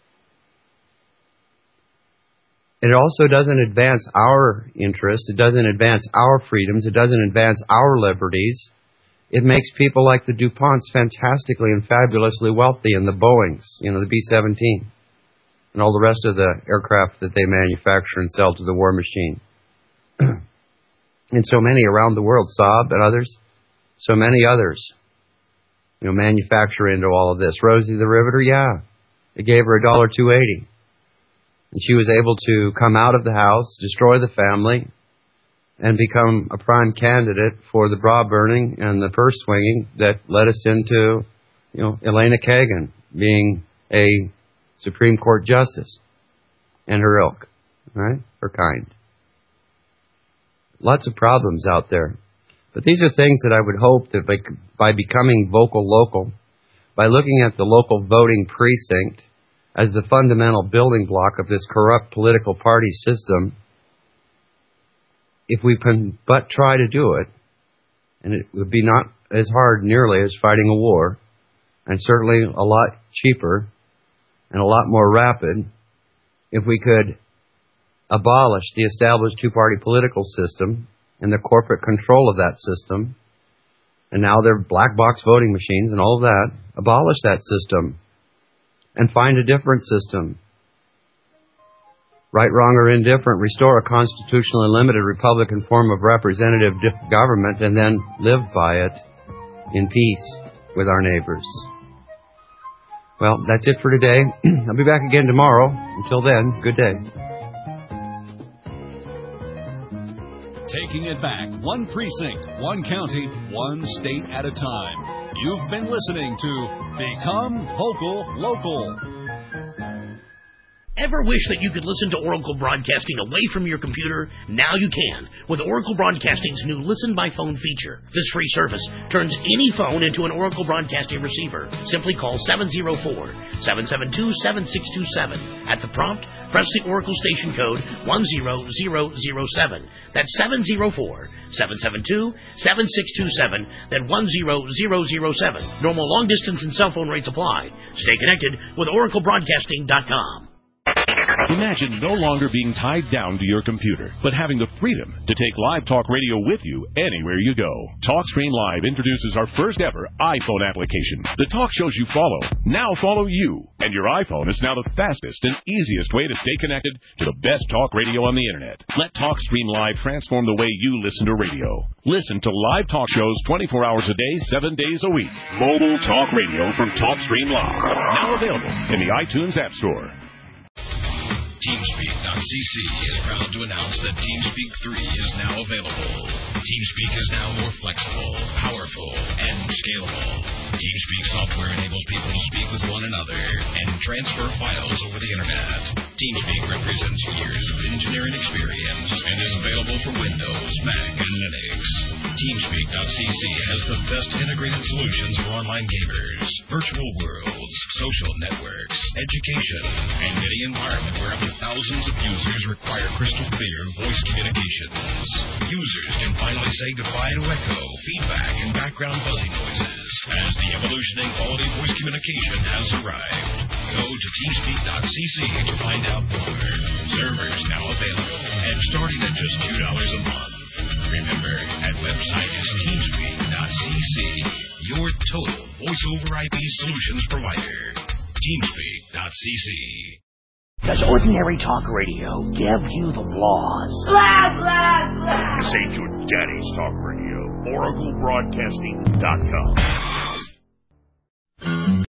It also doesn't advance our interests. It doesn't advance our freedoms. It doesn't advance our liberties. It makes people like the DuPonts fantastically and fabulously wealthy, and the Boeings, you know, the B seventeen, and all the rest of the aircraft that they manufacture and sell to the war machine. And so many around the world, Saab and others, so many others, you know, manufacture into all of this. Rosie the Riveter, yeah, it gave her a dollar two eighty. And she was able to come out of the house, destroy the family, and become a prime candidate for the bra burning and the purse swinging that led us into, you know, Elena Kagan being a Supreme Court justice and her ilk, right? Her kind. Lots of problems out there. But these are things that I would hope that by, by becoming vocal local, by looking at the local voting precinct as the fundamental building block of this corrupt political party system, if we can but try to do it, and it would be not as hard nearly as fighting a war, and certainly a lot cheaper and a lot more rapid, if we could abolish the established two-party political system and the corporate control of that system, and now they're black box voting machines and all of that, abolish that system and find a different system. Right, wrong, or indifferent, restore a constitutional and limited Republican form of representative government and then live by it in peace with our neighbors. Well, that's it for today. I'll be back again tomorrow. Until then, good day. Taking it back, one precinct, one county, one state at a time. You've been listening to Become Vocal Local. Ever wish that you could listen to Oracle Broadcasting away from your computer? Now you can with Oracle Broadcasting's new Listen by Phone feature. This free service turns any phone into an Oracle Broadcasting receiver. Simply call seven oh four, seven seven two, seven six two seven. At the prompt, press the Oracle station code one zero zero zero seven. That's seven oh four, seven seven two, seven six two seven, then one zero zero zero seven. Normal long distance and cell phone rates apply. Stay connected with Oracle Broadcasting dot com. Imagine no longer being tied down to your computer, but having the freedom to take Live Talk Radio with you anywhere you go. TalkScreen Live introduces our first ever iPhone application. The talk shows you follow now follow you, and your iPhone is now the fastest and easiest way to stay connected to the best talk radio on the internet. Let TalkScreen Live transform the way you listen to radio. Listen to live talk shows twenty-four hours a day, seven days a week. Mobile talk radio from TalkScreen Live. Now available in the iTunes App Store. TeamSpeak dot c c is proud to announce that TeamSpeak three is now available. TeamSpeak is now more flexible, powerful, and scalable. TeamSpeak software enables people to speak with one another and transfer files over the internet. TeamSpeak represents years of engineering experience and is available for Windows, Mac, and Linux. TeamSpeak dot c c has the best integrated solutions for online gamers, virtual worlds, social networks, education, and any environment where up to thousands of users require crystal clear voice communications. Users can finally say goodbye to echo, feedback, and background buzzing noises as the evolution in quality voice communication has arrived. Go to TeamSpeak dot c c to find out more. Servers now available and starting at just two dollars a month. Remember, that website is TeamSpeak dot c c, your total voice-over I P solutions provider. TeamSpeak dot c c. Does ordinary talk radio give you the blahs? Blah, blah, blah. This ain't your daddy's talk radio. Oracle Broadcasting dot com.